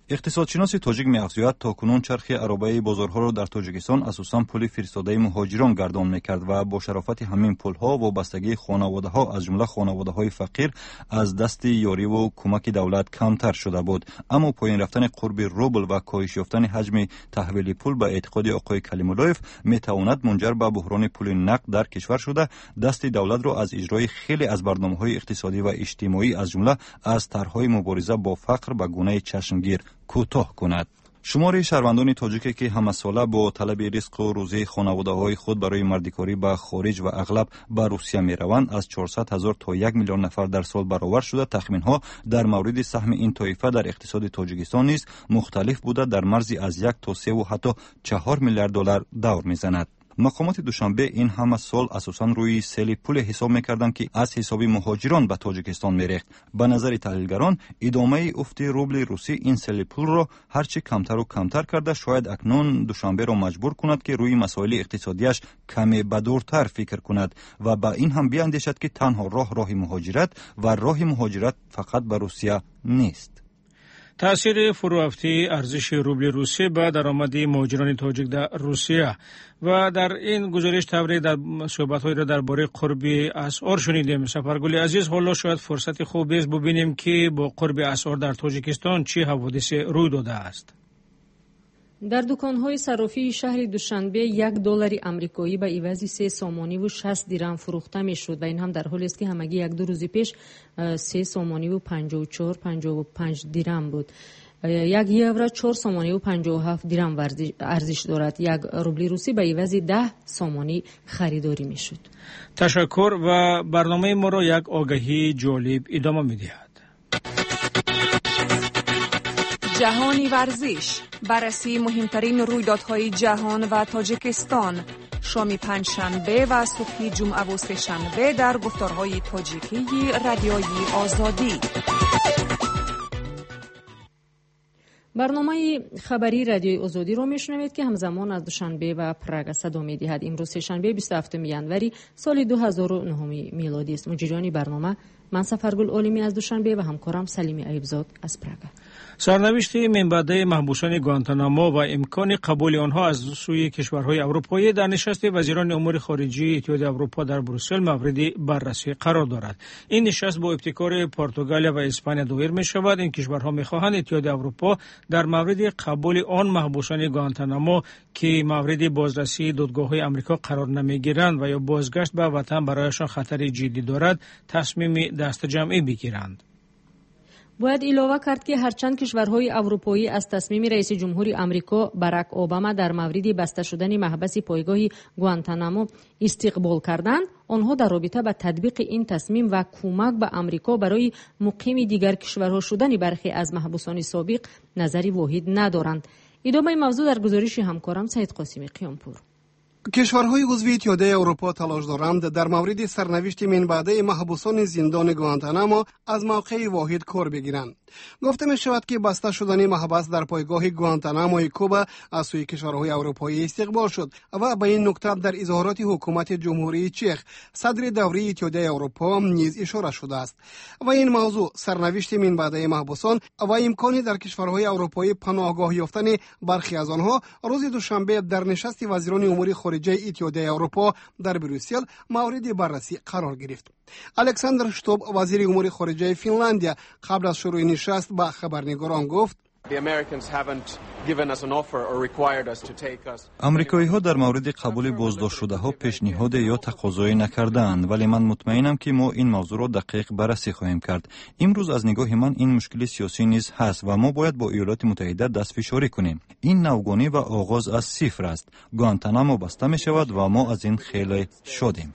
اقتصادشناس تاجیک می‌افزاید تاکنون چرخ عربه بازارها را در تاجیکستان اساساً پول فرستاده مهاجران گردان می‌کرد و با شرافت همین پول‌ها وابستگی خانواده‌ها از جمله خانواده‌های فقیر از دست یاری و کمک دولت کمتر شده بود. اما پایین رفتن قرب روبل و کاهش یافتن حجم تحویل پول به اعتقاد آقای کلیم‌الله‌یف می‌تواند منجر به بحران پول نقد در کشور شده دست دولت را از اجرای خیلی از برنامه‌های اقتصادی و اجتماعی از جمله از طرح‌های مبارزه با فقر به گونه چشمگیر کوتاه کند. شمار شهروندان تاجیک که همساله با طلب رزق و روزی خانواده‌های خود برای مردکاری به خارج و اغلب به روسیه می‌روند از 400,000 تا 1 میلیون نفر در سال برابر شده. تخمین‌ها در مورد سهم این طایفه در اقتصاد تاجیکستان نیز مختلف بوده، در مرزی از 1 تا 3 و حتی 4 میلیارد دلار دور می‌زند. مقامات دوشنبه این همه سال اساساً روی سیل پول حساب می‌کردند که از حساب مهاجران به تاجیکستان می‌ریخت. به نظر تحلیلگران ادامه افت روبل روسی این سیل پول را هرچی کمتر و کمتر کرده شاید اکنون دوشنبه را مجبور کند که روی مسائل اقتصادیش کمی بدورتر فکر کند و با این هم بیاندیشد که تنها راه مهاجرت و راه مهاجرت فقط به روسیه نیست. تأثیر فروافتی ارزش روبل روسی به درآمد مهاجران تاجیک در روسیه و در این گزارش تبری در صحبت‌های را درباره قرب اسعار شنیدیم. سفرگل عزیز، حالا شاید فرصت خوبی است ببینیم که با قرب اسعار در تاجیکستان چه حوادثی روی داده است. در دکان‌های صرافی شهر دوشنبه $1 آمریکایی به عوض 3 سومانی و 60 درم فروخته می‌شد و این هم در حالی است که همگی یک دو روز پیش 3 سومانی و 54-55 درم بود. 1 یورو 4 سومانی و 57 درم ارزش دارد. 1 روبل روسی به عوض 10 سومانی خریداری می‌شد. تشکر و برنامه ما را یک آگهی جالب ادامه می‌دهد. جهانی ورزش، بررسی مهمترین رویدادهای جهان و تاجیکستان، شام پنجشنبه و صبح جمعه و سه‌شنبه در گفتارهای تاجیکی رادیوی آزادی. برنامه خبری رادیوی آزادی را میشنوید که همزمان از دوشنبه و پراگ صدا می‌دهد. امروز سه‌شنبه 27 ینوری سال 2009 میلادی است. مجریان برنامه من سفرگل عالمی از دوشنبه و همکارم سلیمی ایوبزاد از پراگ. سرنوشت منبعده محبوسان گوانتانامو و امکان قبول آنها از سوی کشورهای اروپایی در نشست وزیران امور خارجه اتحادیه اروپا در بروسل مورد بررسی قرار دارد. این نشست با ابتکار پرتغال و اسپانیا دایر می شود. این کشورها می خواهند اتحادیه اروپا در مورد قبول آن محبوسان گوانتانامو که مورد بازرسی دادگاه‌های آمریکا قرار نمیگیرند و یا بازگشت به وطن برایشان خطر جدی دارد تصمیم دست جمعی بگیرند. باید علاوه کرد که هرچند کشورهای اروپایی از تصمیم رئیس جمهور آمریکا باراک اوباما در مورد بسته شدن محبس پایگاه گوانتانامو استقبال کردند، آنها در رابطه با تطبیق این تصمیم و کمک به آمریکا برای مقیم دیگر کشورها شدن برخی از محبوسان سابق نظری واحد ندارند. ادامه موضوع در گزارش همکارم سعید قاسمی قیامپور. کشورهای عضو اتحادیه اروپا تلاش دارند در مورد سرنوشت منبعده محبوسان زندان گوانتانامو از موقع واحد کار بگیرند. گفته می شود که بسته شدن محبس در پایگاه گوانتاناموی کوبا از سوی کشورهای اروپایی استقبال شد و به این نکته در اظهارات حکومت جمهوری چک صدر دوره اتحادیه اروپا نیز اشاره شده است و این موضوع سرنوشت منبعده محبوسان و امکانی در کشورهای اروپایی پناهگاه یافتن برخی از آنها روز دوشنبه در نشست وزیران امور خارجه اتحادیه اروپا در بروسل مورد بررسی قرار گرفت. الکساندر شتوب وزیر امور خارجه فنلاندیا قبل از شروع نشست به خبرنگاران گفت امریکایی ها در مورد قبول بازداشت شده ها پیشنهاد یا تقاضایی نکردند، ولی من مطمئنم که ما این موضوع را دقیق بررسی خواهیم کرد. امروز از نگاه من این مشکل سیاسی نیز هست و ما باید با ایالات متحده دستفشاری کنیم. این نوگانی و آغاز از صفر است. گوانتانامو بسته می شود و ما از این خیلی شادیم.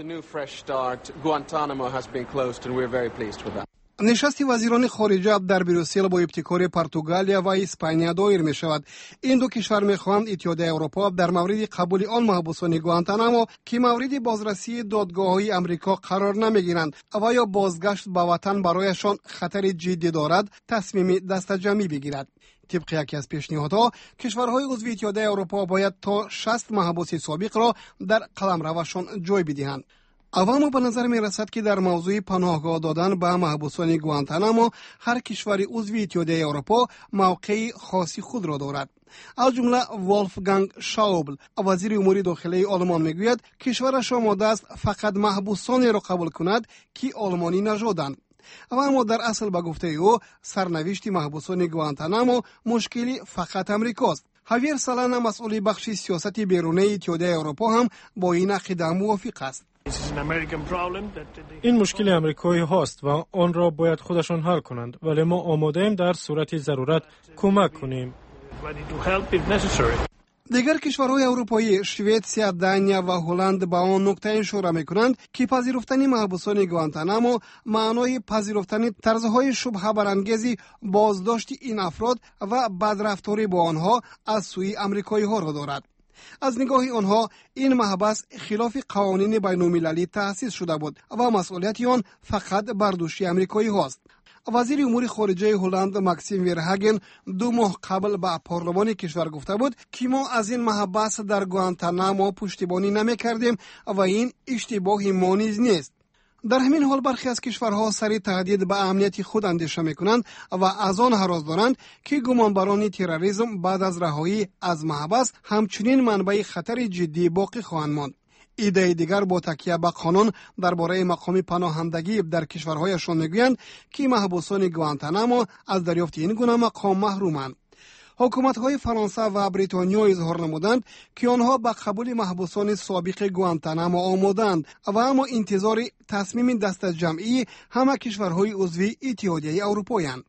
نشست وزیران خارجه در بروسل با ابتکار پرتغالیا و اسپانیا دایر می شود. این دو کشور می خواهند اتحادیه اروپا در مورد قبول آن محبوسان گوانتانامو که مورد بازرسی دادگاه‌های آمریکا قرار نمی گیرند و یا بازگشت به وطن برایشان خطر جدی دارد تصمیم دست جمعی بگیرد. طبق یکی از پیشنهادها کشورهای عضو اتحادیه اروپا باید تا 60 محبوس سابق را در قلمروشان جای بدهند. اما به نظر می رسد که در موضوع پناهگاه دادن به محبوسان گوانتانامو هر کشور عضو اتحادیه اروپا موقع خاصی خود را دارد. از جمله ولفگانگ شاوبل وزیر امور داخلی آلمان میگوید کشورش آماده است فقط محبوسانی را قبول کند که آلمانی نژادند. اما در اصل به گفته او سرنوشت محبوسان گوانتانامو مشکلی فقط امریکاست. هاویر سالانا مسئول بخش سیاست بیرونی اتحادیه اروپا هم با این عقیده موافق است. این مشکل امریکایی هاست و آن را باید خودشان حل کنند، ولی ما آماده ایم در صورت ضرورت کمک کنیم. دیگر کشورهای اروپایی شویتسیا، دانیا و هلند به آن نکته اشاره می‌کنند که پذیرفتن محبوسان گوانتانامو معنای پذیرفتن طرزهای شبهه برانگیز بازداشت این افراد و بدرفتاری با آنها از سوی آمریکایی‌ها را دارد. از نگاه آنها این محبس خلاف قوانین بین‌المللی تأسیس شده بود و مسئولیت آن فقط بر دوش آمریکایی هاست. وزیر امور خارجه هلند ماکسیم ویرهاگن 2 ماه قبل به پارلمان کشور گفته بود که ما از این محبس در گوانتانامو پشتیبانی نمی‌کردیم و این اشتباهی ما نیز نیست. در همین حال برخی از کشورها سری تهدید به امنیت خود اندیشه می‌کنند و از آن هراس دارند که گمانبران تروریسم بعد از رهایی از محبس همچنین منبع خطر جدی باقی خواهند ماند. ایده دیگر با تکیه به قانون درباره مقام پناهندگی در کشورهایشان میگویند که محبوسان گوانتانامو از دریافت این گونه مقام محرومند. حکومت‌های فرانسه و بریتانیا اظهار نمودند که آنها به قبول محبوسان سابق گوانتانامو آماده‌اند و اما انتظار تصمیم دست جمعی همه کشورهای عضو اتحادیه اروپایند.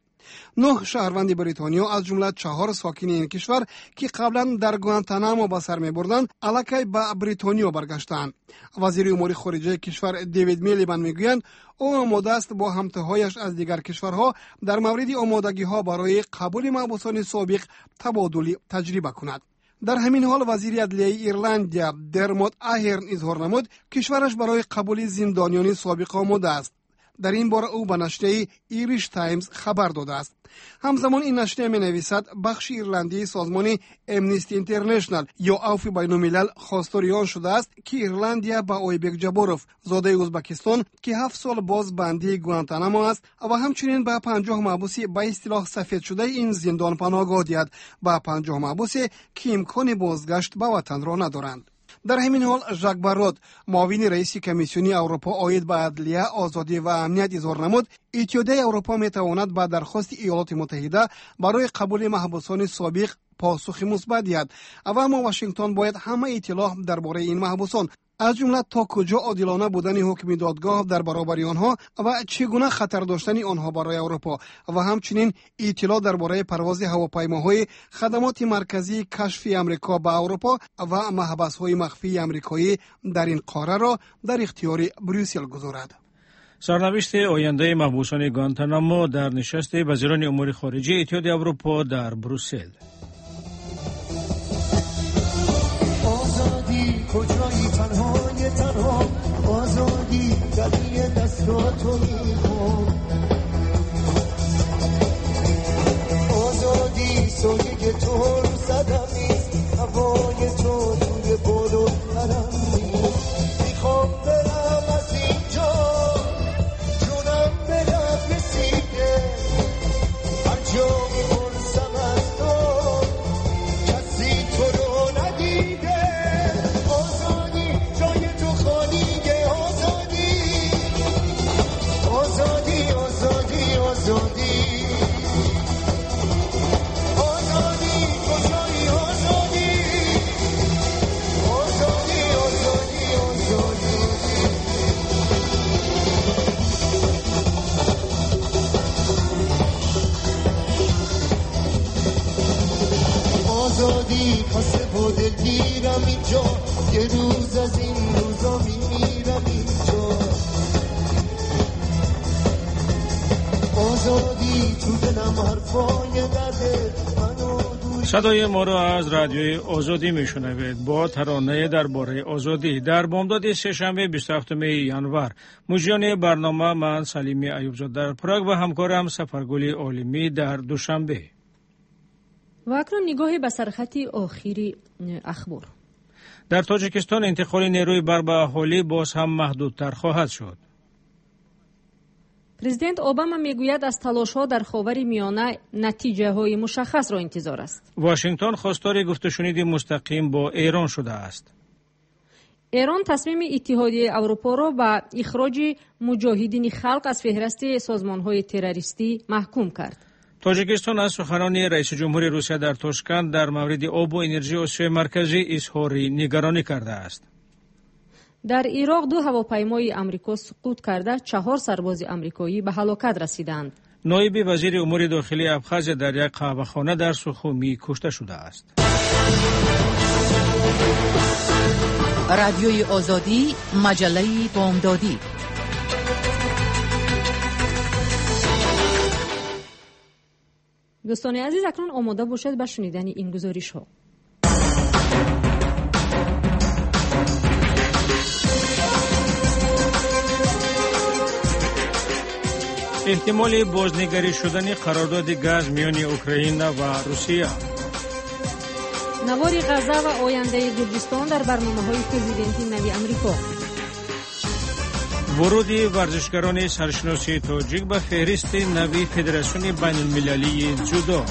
9 شهروند بریتانیا از جمله 4 ساکن این کشور که قبلا در گوانتانامو به سر می‌بردند الکی به بریتانیا برگشتند. وزیر امور خارجه کشور دیوید میلیبند میگویند او آماده است با همتاهایش از دیگر کشورها در مورد آمادگی‌ها برای قبول محبوسان سابق تبادل تجربه کند. در همین حال وزیر عدلیه ایرلندیا درموت اهرن اظهار نمود کشورش برای قبول زندانیان سابق آماده است. در این باره او به نشریه ایریش تایمز خبر داده است. همزمان این نشریه می نویسد بخش ایرلندی سازمان امنیستی اینترنشنال یا عفو بین الملل خواستار آن شده است که ایرلندیا به اویبک جباروف زاده ازبکستان که 7 سال باز بندی گوانتانامو است و همچنین به 50 محبوسی به اصطلاح سفید شده این زندان پناهگاه دهد و 50 محبوسی که امکان بازگشت به وطن را ندارند. در همین حال ژاک بارود معاون رئیس کمیسیون اروپا عاید به عدلیه، آزادی و امنیت اظهار نمود اتحادیه اروپا میتواند به درخواست ایالات متحده برای قبول محبوسان سابق پاسخ مثبت دهد و اما واشنگتن باید همه اطلاع درباره این محبوسان از جمله تا کجا عادلانه بودن حکم دادگاه در برابر آنها و چگونه خطر داشتن آنها برای اروپا و همچنین اطلاع درباره پرواز هواپیماهای خدمات مرکزی کشف امریکا به اروپا و محبس‌های مخفی امریکایی در این قاره را در اختیار بریسل گذارد. سرنوشت آینده محبوسان گوانتانامو در نشست وزیران امور خارجه اتحادیه اروپا در بروسل. کجایی تنها آزادی دلی دستاتو میخوام آزادی سایه تو رو زدم نیست هوای تو توی بالو پرم نیست میخوام برم از اینجا جونم به لب رسیده هر جا میپرسم از تو کسی تو رو ندیده آزادی پس با دل گیرم اینجا یه روز از این روزا میمیرم اینجا آزادی تو دلم حرفای نده صدای ما را از رادیوی آزادی میشنوید با ترانه درباره آزادی. در بامداد سه‌شنبه 27 ژانویه مجریان برنامه من سلیمی ایوبزاده در پراگ و همکارم سفرگل عالمی در دوشنبه. و اکنون نگاهی به سرخط آخری اخبار. در تاجیکستان انتقال نیروی برق به اهالی باز هم محدودتر خواهد شد. پرزیدنت اوباما میگوید از تلاش‌ها در خاور میانه نتیجه‌های مشخص را انتظار است. واشنگتن خواستار گفت‌وشنید مستقیم با ایران شده است. ایران تصمیم اتحادیه اروپا را به اخراج مجاهدین خلق از فهرست سازمان‌های تروریستی محکوم کرد. تاجیکستان از سخنان رئیس جمهور روسیه در تاشکند در مورد آب و انرژی آسیای مرکزی اظهار نگرانی کرده است. در عراق 2 هواپیمای آمریکا سقوط کرده 4 سرباز آمریکایی به هلاکت رسیدند. نایب وزیر امور داخلی ابخازی در یک قهوه‌خانه در سوخومی کشته شده است. رادیوی آزادی، مجله بامدادی. دوستان عزیز، اکنون آماده باشید به شنیدن این گزارش ها. احتمال بازنگری شدن قرارداد گاز میان اوکراین و روسیه. نوار غزه و آینده گرجستان در برنامه‌های پرزیدنتی نوی آمریکا. ورود ورزشکاران سرشناسی تاجیک به فهرست نوی فدراسیون بین المللی جودو.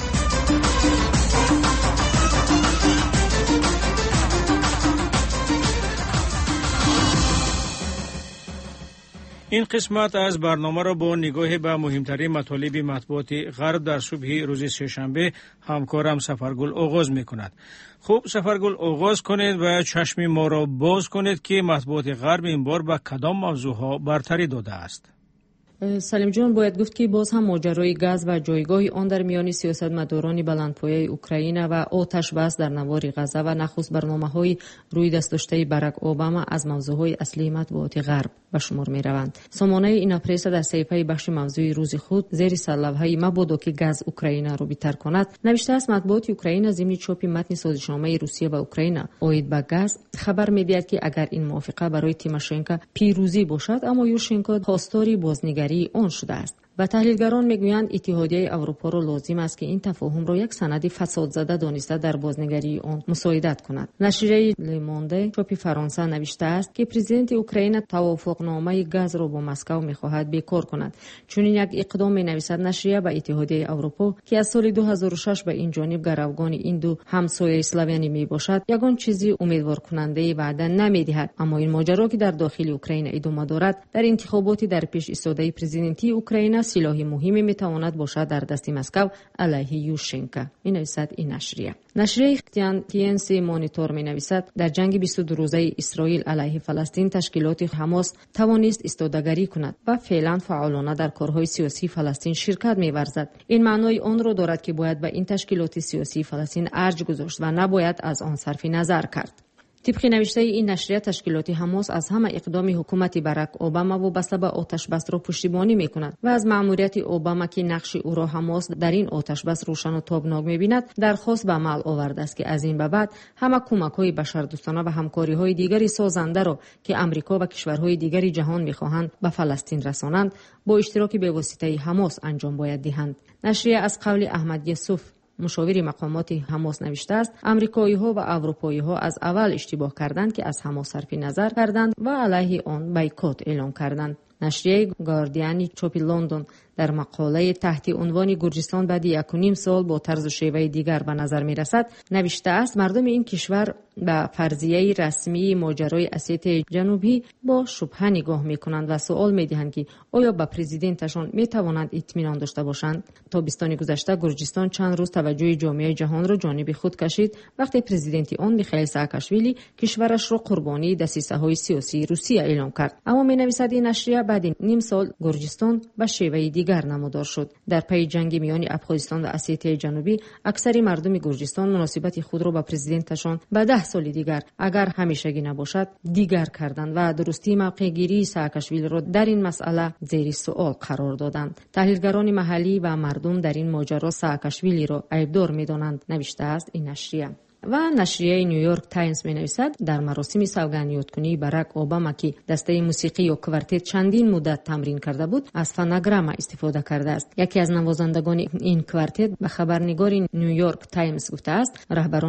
این قسمت از برنامه را با نگاه به مهمترین مطالب مطبوعات غرب در صبح روز سه‌شنبه همکارم سفرگل آغاز می‌کند. خوب سفرگل آغاز کنید و چشم ما را باز کنید که مطبوعات غرب این بار به کدام موضوعها برتری داده است. سلیم جان، باید گفت که باز هم ماجرای گاز و جایگاه آن در میان سیاستمداران بلندپایه اوکراین و آتش بس در نوار غزه و نخست برنامه‌های روی دست داشته باراک اوباما از موضوعهای اصلی مطبوعات غرب به شمار می‌روند. سامانه این پرس در صفحه بخش موضوعی روز خود زیر سرلوحه مبادا که گاز اوکراین را بی‌تر کند نوشته است مطبوعات اوکراین ضمن چاپ متن سازشنامه روسیه و اوکراین اوید به گاز خبر می‌دهد که اگر این موافقه برای تیماشنکو پیروزی باشد، اما یوشنکو خواستار بازنگری اون شده است. و تحلیلگران میگویند اتحادیه اروپا را لازم است که این تفاهم را یک سند فساد زده دانسته در بازنگری آن مساعدت کند. نشریه لیمونده چاپ فرانسه نوشته است که پرزیدنت اوکراین توافقنامه گاز را با مسکو میخواهد بیکار کند. چون یک اقدام مینویسد نشریه به اتحادیه اروپا که از سال 2006 به این جانب گروگان این دو همسایه اسلاویانی میباشد یگان چیزی امیدوار کننده وعده نمیدهد. اما این ماجرا که در داخل اوکراین ادامه دارد، در انتخابات در پیش ایستاده پرزیدنتی اوکراین سلاح مهمی میتواند باشد در دست مسکو علیه یوشنکو، می نویسد این نشریه. نشریه تینس مانیتور می نویسد در جنگ 22 روزه اسرائیل علیه فلسطین تشکیلات حماس توانست ایستادگری کند و فعلا فعالانه در کارهای سیاسی فلسطین شرکت می ورزد. این معنای آن را دارد که باید به این تشکیلات سیاسی فلسطین ارج گذاشت و نباید از آن صرف نظر کرد. طبق نوشته این نشریه تشکیلات حماس از همه اقدام حکومت باراک اوباما وابسته به آتش بس را پشتیبانی می‌کند و از مأموریت اوباما که نقش او را حماس در این آتش بس روشن و تابناک می‌بیند درخواست به عمل آورده است که از این به بعد همه کمک‌های بشردوستانه و همکاری‌های دیگری سازنده را که آمریکا و کشورهای دیگری جهان می‌خواهند به فلسطین رسانند با اشتراک به واسطه حماس انجام باید دهند. نشریه از قول احمد یوسف مشاور مقامات حماس نوشته است آمریکایی‌ها و اروپایی‌ها از اول اشتباه کردند که از حماس صرف نظر کردند و علیه آن بایکوت اعلام کردند. نشریه گاردین چاپ لندن در مقاله تحت عنوان گرجستان بعد 1.5 سال با طرز و شیوه دیگر به نظر می رسد نوشته است مردم این کشور به فرضیه رسمی ماجرای اسیت جنوبی با شبهه نگاه می کنند و سوال می دهند که آیا به پرزیدنتشان می توانند اطمینان داشته باشند. تابستان گذشته گرجستان چند روز توجه جامعه جهان را جانب خود کشید وقتی پرزیدنت آن میخائیل ساکاشویلی کشورش را قربانی دسیسه‌های سیاسی روسیه اعلام کرد. اما می نویسد این نشریه بعد نیم سال گرجستان به شیوه دیگر نمودار شد. در پی جنگ میان افغانستان و اسیته جنوبی اکثر مردم گرجستان مناسبت خود را با پرزیدنتشان به 10 سال دیگر اگر همیشگی نباشد دیگر کردند و درستی موقع گیری ساکاشویلی را در این مسئله زیر سوال قرار دادند. تحلیلگران محلی و مردم در این ماجرا ساکاشویلی را عیبدار می‌دانند نوشته است این نشریه. و نشریه نیویورک تایمز می نویسد در مراسم سوگندی‌کنی باراک اوباما که دسته موسیقی و کوارتت چندین مدت تمرین کرده بود از فونوگرام استفاده کرده است. یکی از نوازندگان این کوارتت به خبرنگار نیویورک تایمز گفته است رهبران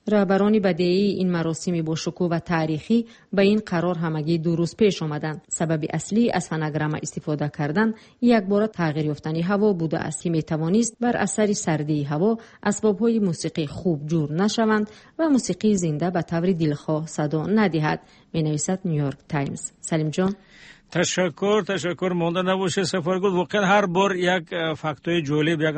رهبران بدیعی این مراسم با شکوه و تاریخی به این قرار همگی 2 روز پیش آمدند. سبب اصلی از فناگرام استفاده کردن یک بار تغییر یافتن هوا بوده است که می توانست بر اثر سردی هوا اسباب‌های موسیقی خوب جور نشوند و موسیقی زنده به طور دلخواه صدا ندهد. می نویسد نیویورک تایمز. سلیم جان. تشکر مانده نباشه سفارگل. واقعا هر بار یک فکتای جالب، یک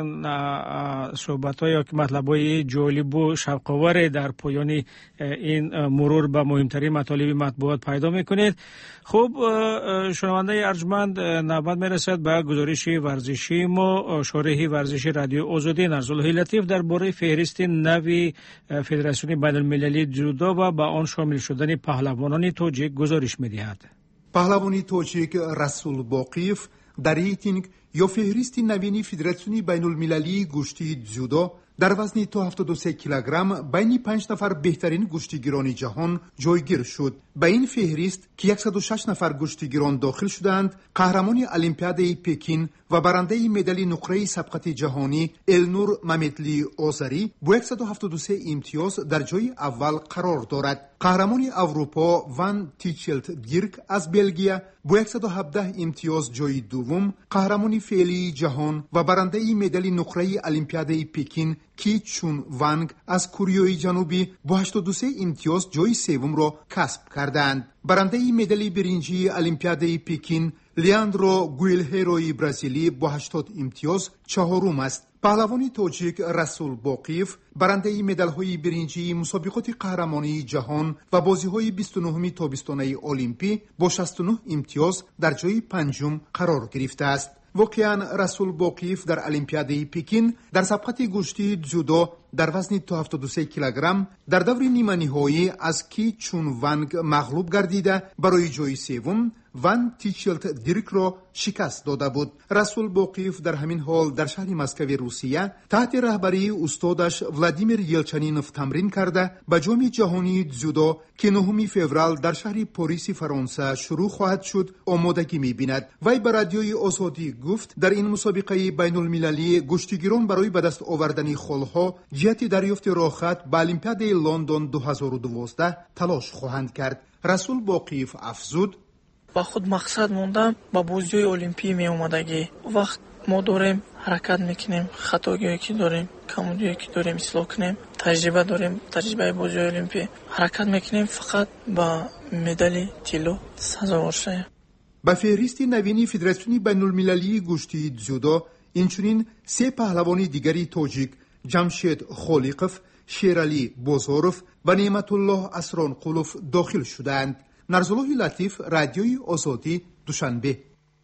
صحبت‌های یا مطلب‌های جالب و شوق‌آور در پایان این مرور به مهمترین مطالب مطبوعات پیدا می‌کنید. خب شنونده ارجمند، نوبت میرسد به گزارش ورزشی ما. شارح ورزشی رادیو آزادی نرزالله لطیف درباره فهرست نو فدراسیون بین‌المللی جودو و به آن شامل شدن پهلوانان تاجیک گزارش می‌دهد. پهلوانی تاجیک رسول باقیف در ریتینگ یا فهرست نوین فدراسیون بین‌المللی گشتی جودو در وزن تا 73 کیلوگرم بین 5 نفر بهترین گشتیگیران جهان جایگیر شد. به این فهرست که 106 نفر گشتیگیران داخل شدند، قهرمان المپیاد پکین و برنده مدال نقره سبقت جهانی النور ممدلی آذری با 173 امتیاز در جای اول قرار دارد. قهرمان اروپا وان تیچلت دیرک از بلژیک با 117 امتیاز جای دوم، قهرمان فعلی جهان و برنده مدال نقره المپیاد پکین کی چون وانگ از کره جنوبی با 82 امتیاز جای سوم را کسب کردند. برنده مدال برنجی المپیاد پکین لیاندرو گویلهروی برزیلی با 80 امتیاز چهارم است. پهلوان تاجیک رسول باقیف برنده مدال‌های برنجی مسابقات قهرمانی جهان و بازی‌های 29 تابستانه المپی با 69 امتیاز در جای پنجم قرار گرفته است. واقعاً رسول باقیف در المپیاد پکین در سبقت گشتی جودو در وزن تا 73 کیلوگرم در دور نیمه نهایی از کی چون وانگ مغلوب گردیده برای جای سوم وان تیچلت دیرک را شکست داده بود. رسول باقیف در همین حال در شهر مسکو روسیه تحت رهبری استادش ولادیمیر یلچنینوف تمرین کرده به جام جهانی جودو که 9 فوریه در شهر پاریس فرانسه شروع خواهد شد آمادگی می‌بیند. وی به رادیوی آزادی گفت در این مسابقه بین‌المللی گشتیگیران برای به دست آوردن خالها جهت دریافت راهخط به المپیاد لندن 2012 تلاش خواهند کرد. رسول باقیف افزود: با خود مقصد موندم با بازی‌های المپی می اومدگی. وقت ما داریم حرکت میکنیم، خطاگیری که داریم، کمودی که داریم اصلاح کنیم، تجربه داریم، تجربه بازی‌های المپی حرکت میکنیم، فقط با مدال طلا سزاوار شیم. با فهرست نوین فدراسیون بین‌المللی گشتی جودو اینچنین 3 پهلوان دیگری تاجیک جمشید خالقوف، شیرعلی بازاروف و نعمت الله اسرانقولوف داخل شدند. نرزالله لطیف، رادیوی آزادی، دوشنبه.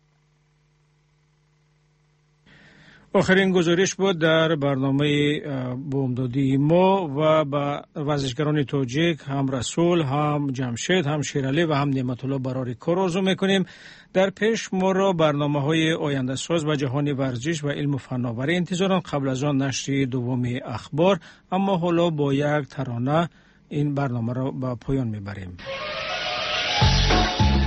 آخرین گزارش بود در برنامه بومدادی ما و با ورزشگران تاجیک هم رسول، هم جمشید، هم شیرعلی و هم نعمت الله برای کار آرزو میکنیم. در پیش ما را برنامه‌های آینده ساز و جهانی ورزش و علم و فناوری انتظاران، قبل از آن نشر دوم اخبار. اما حالا با یک ترانه این برنامه را به پایان میبریم.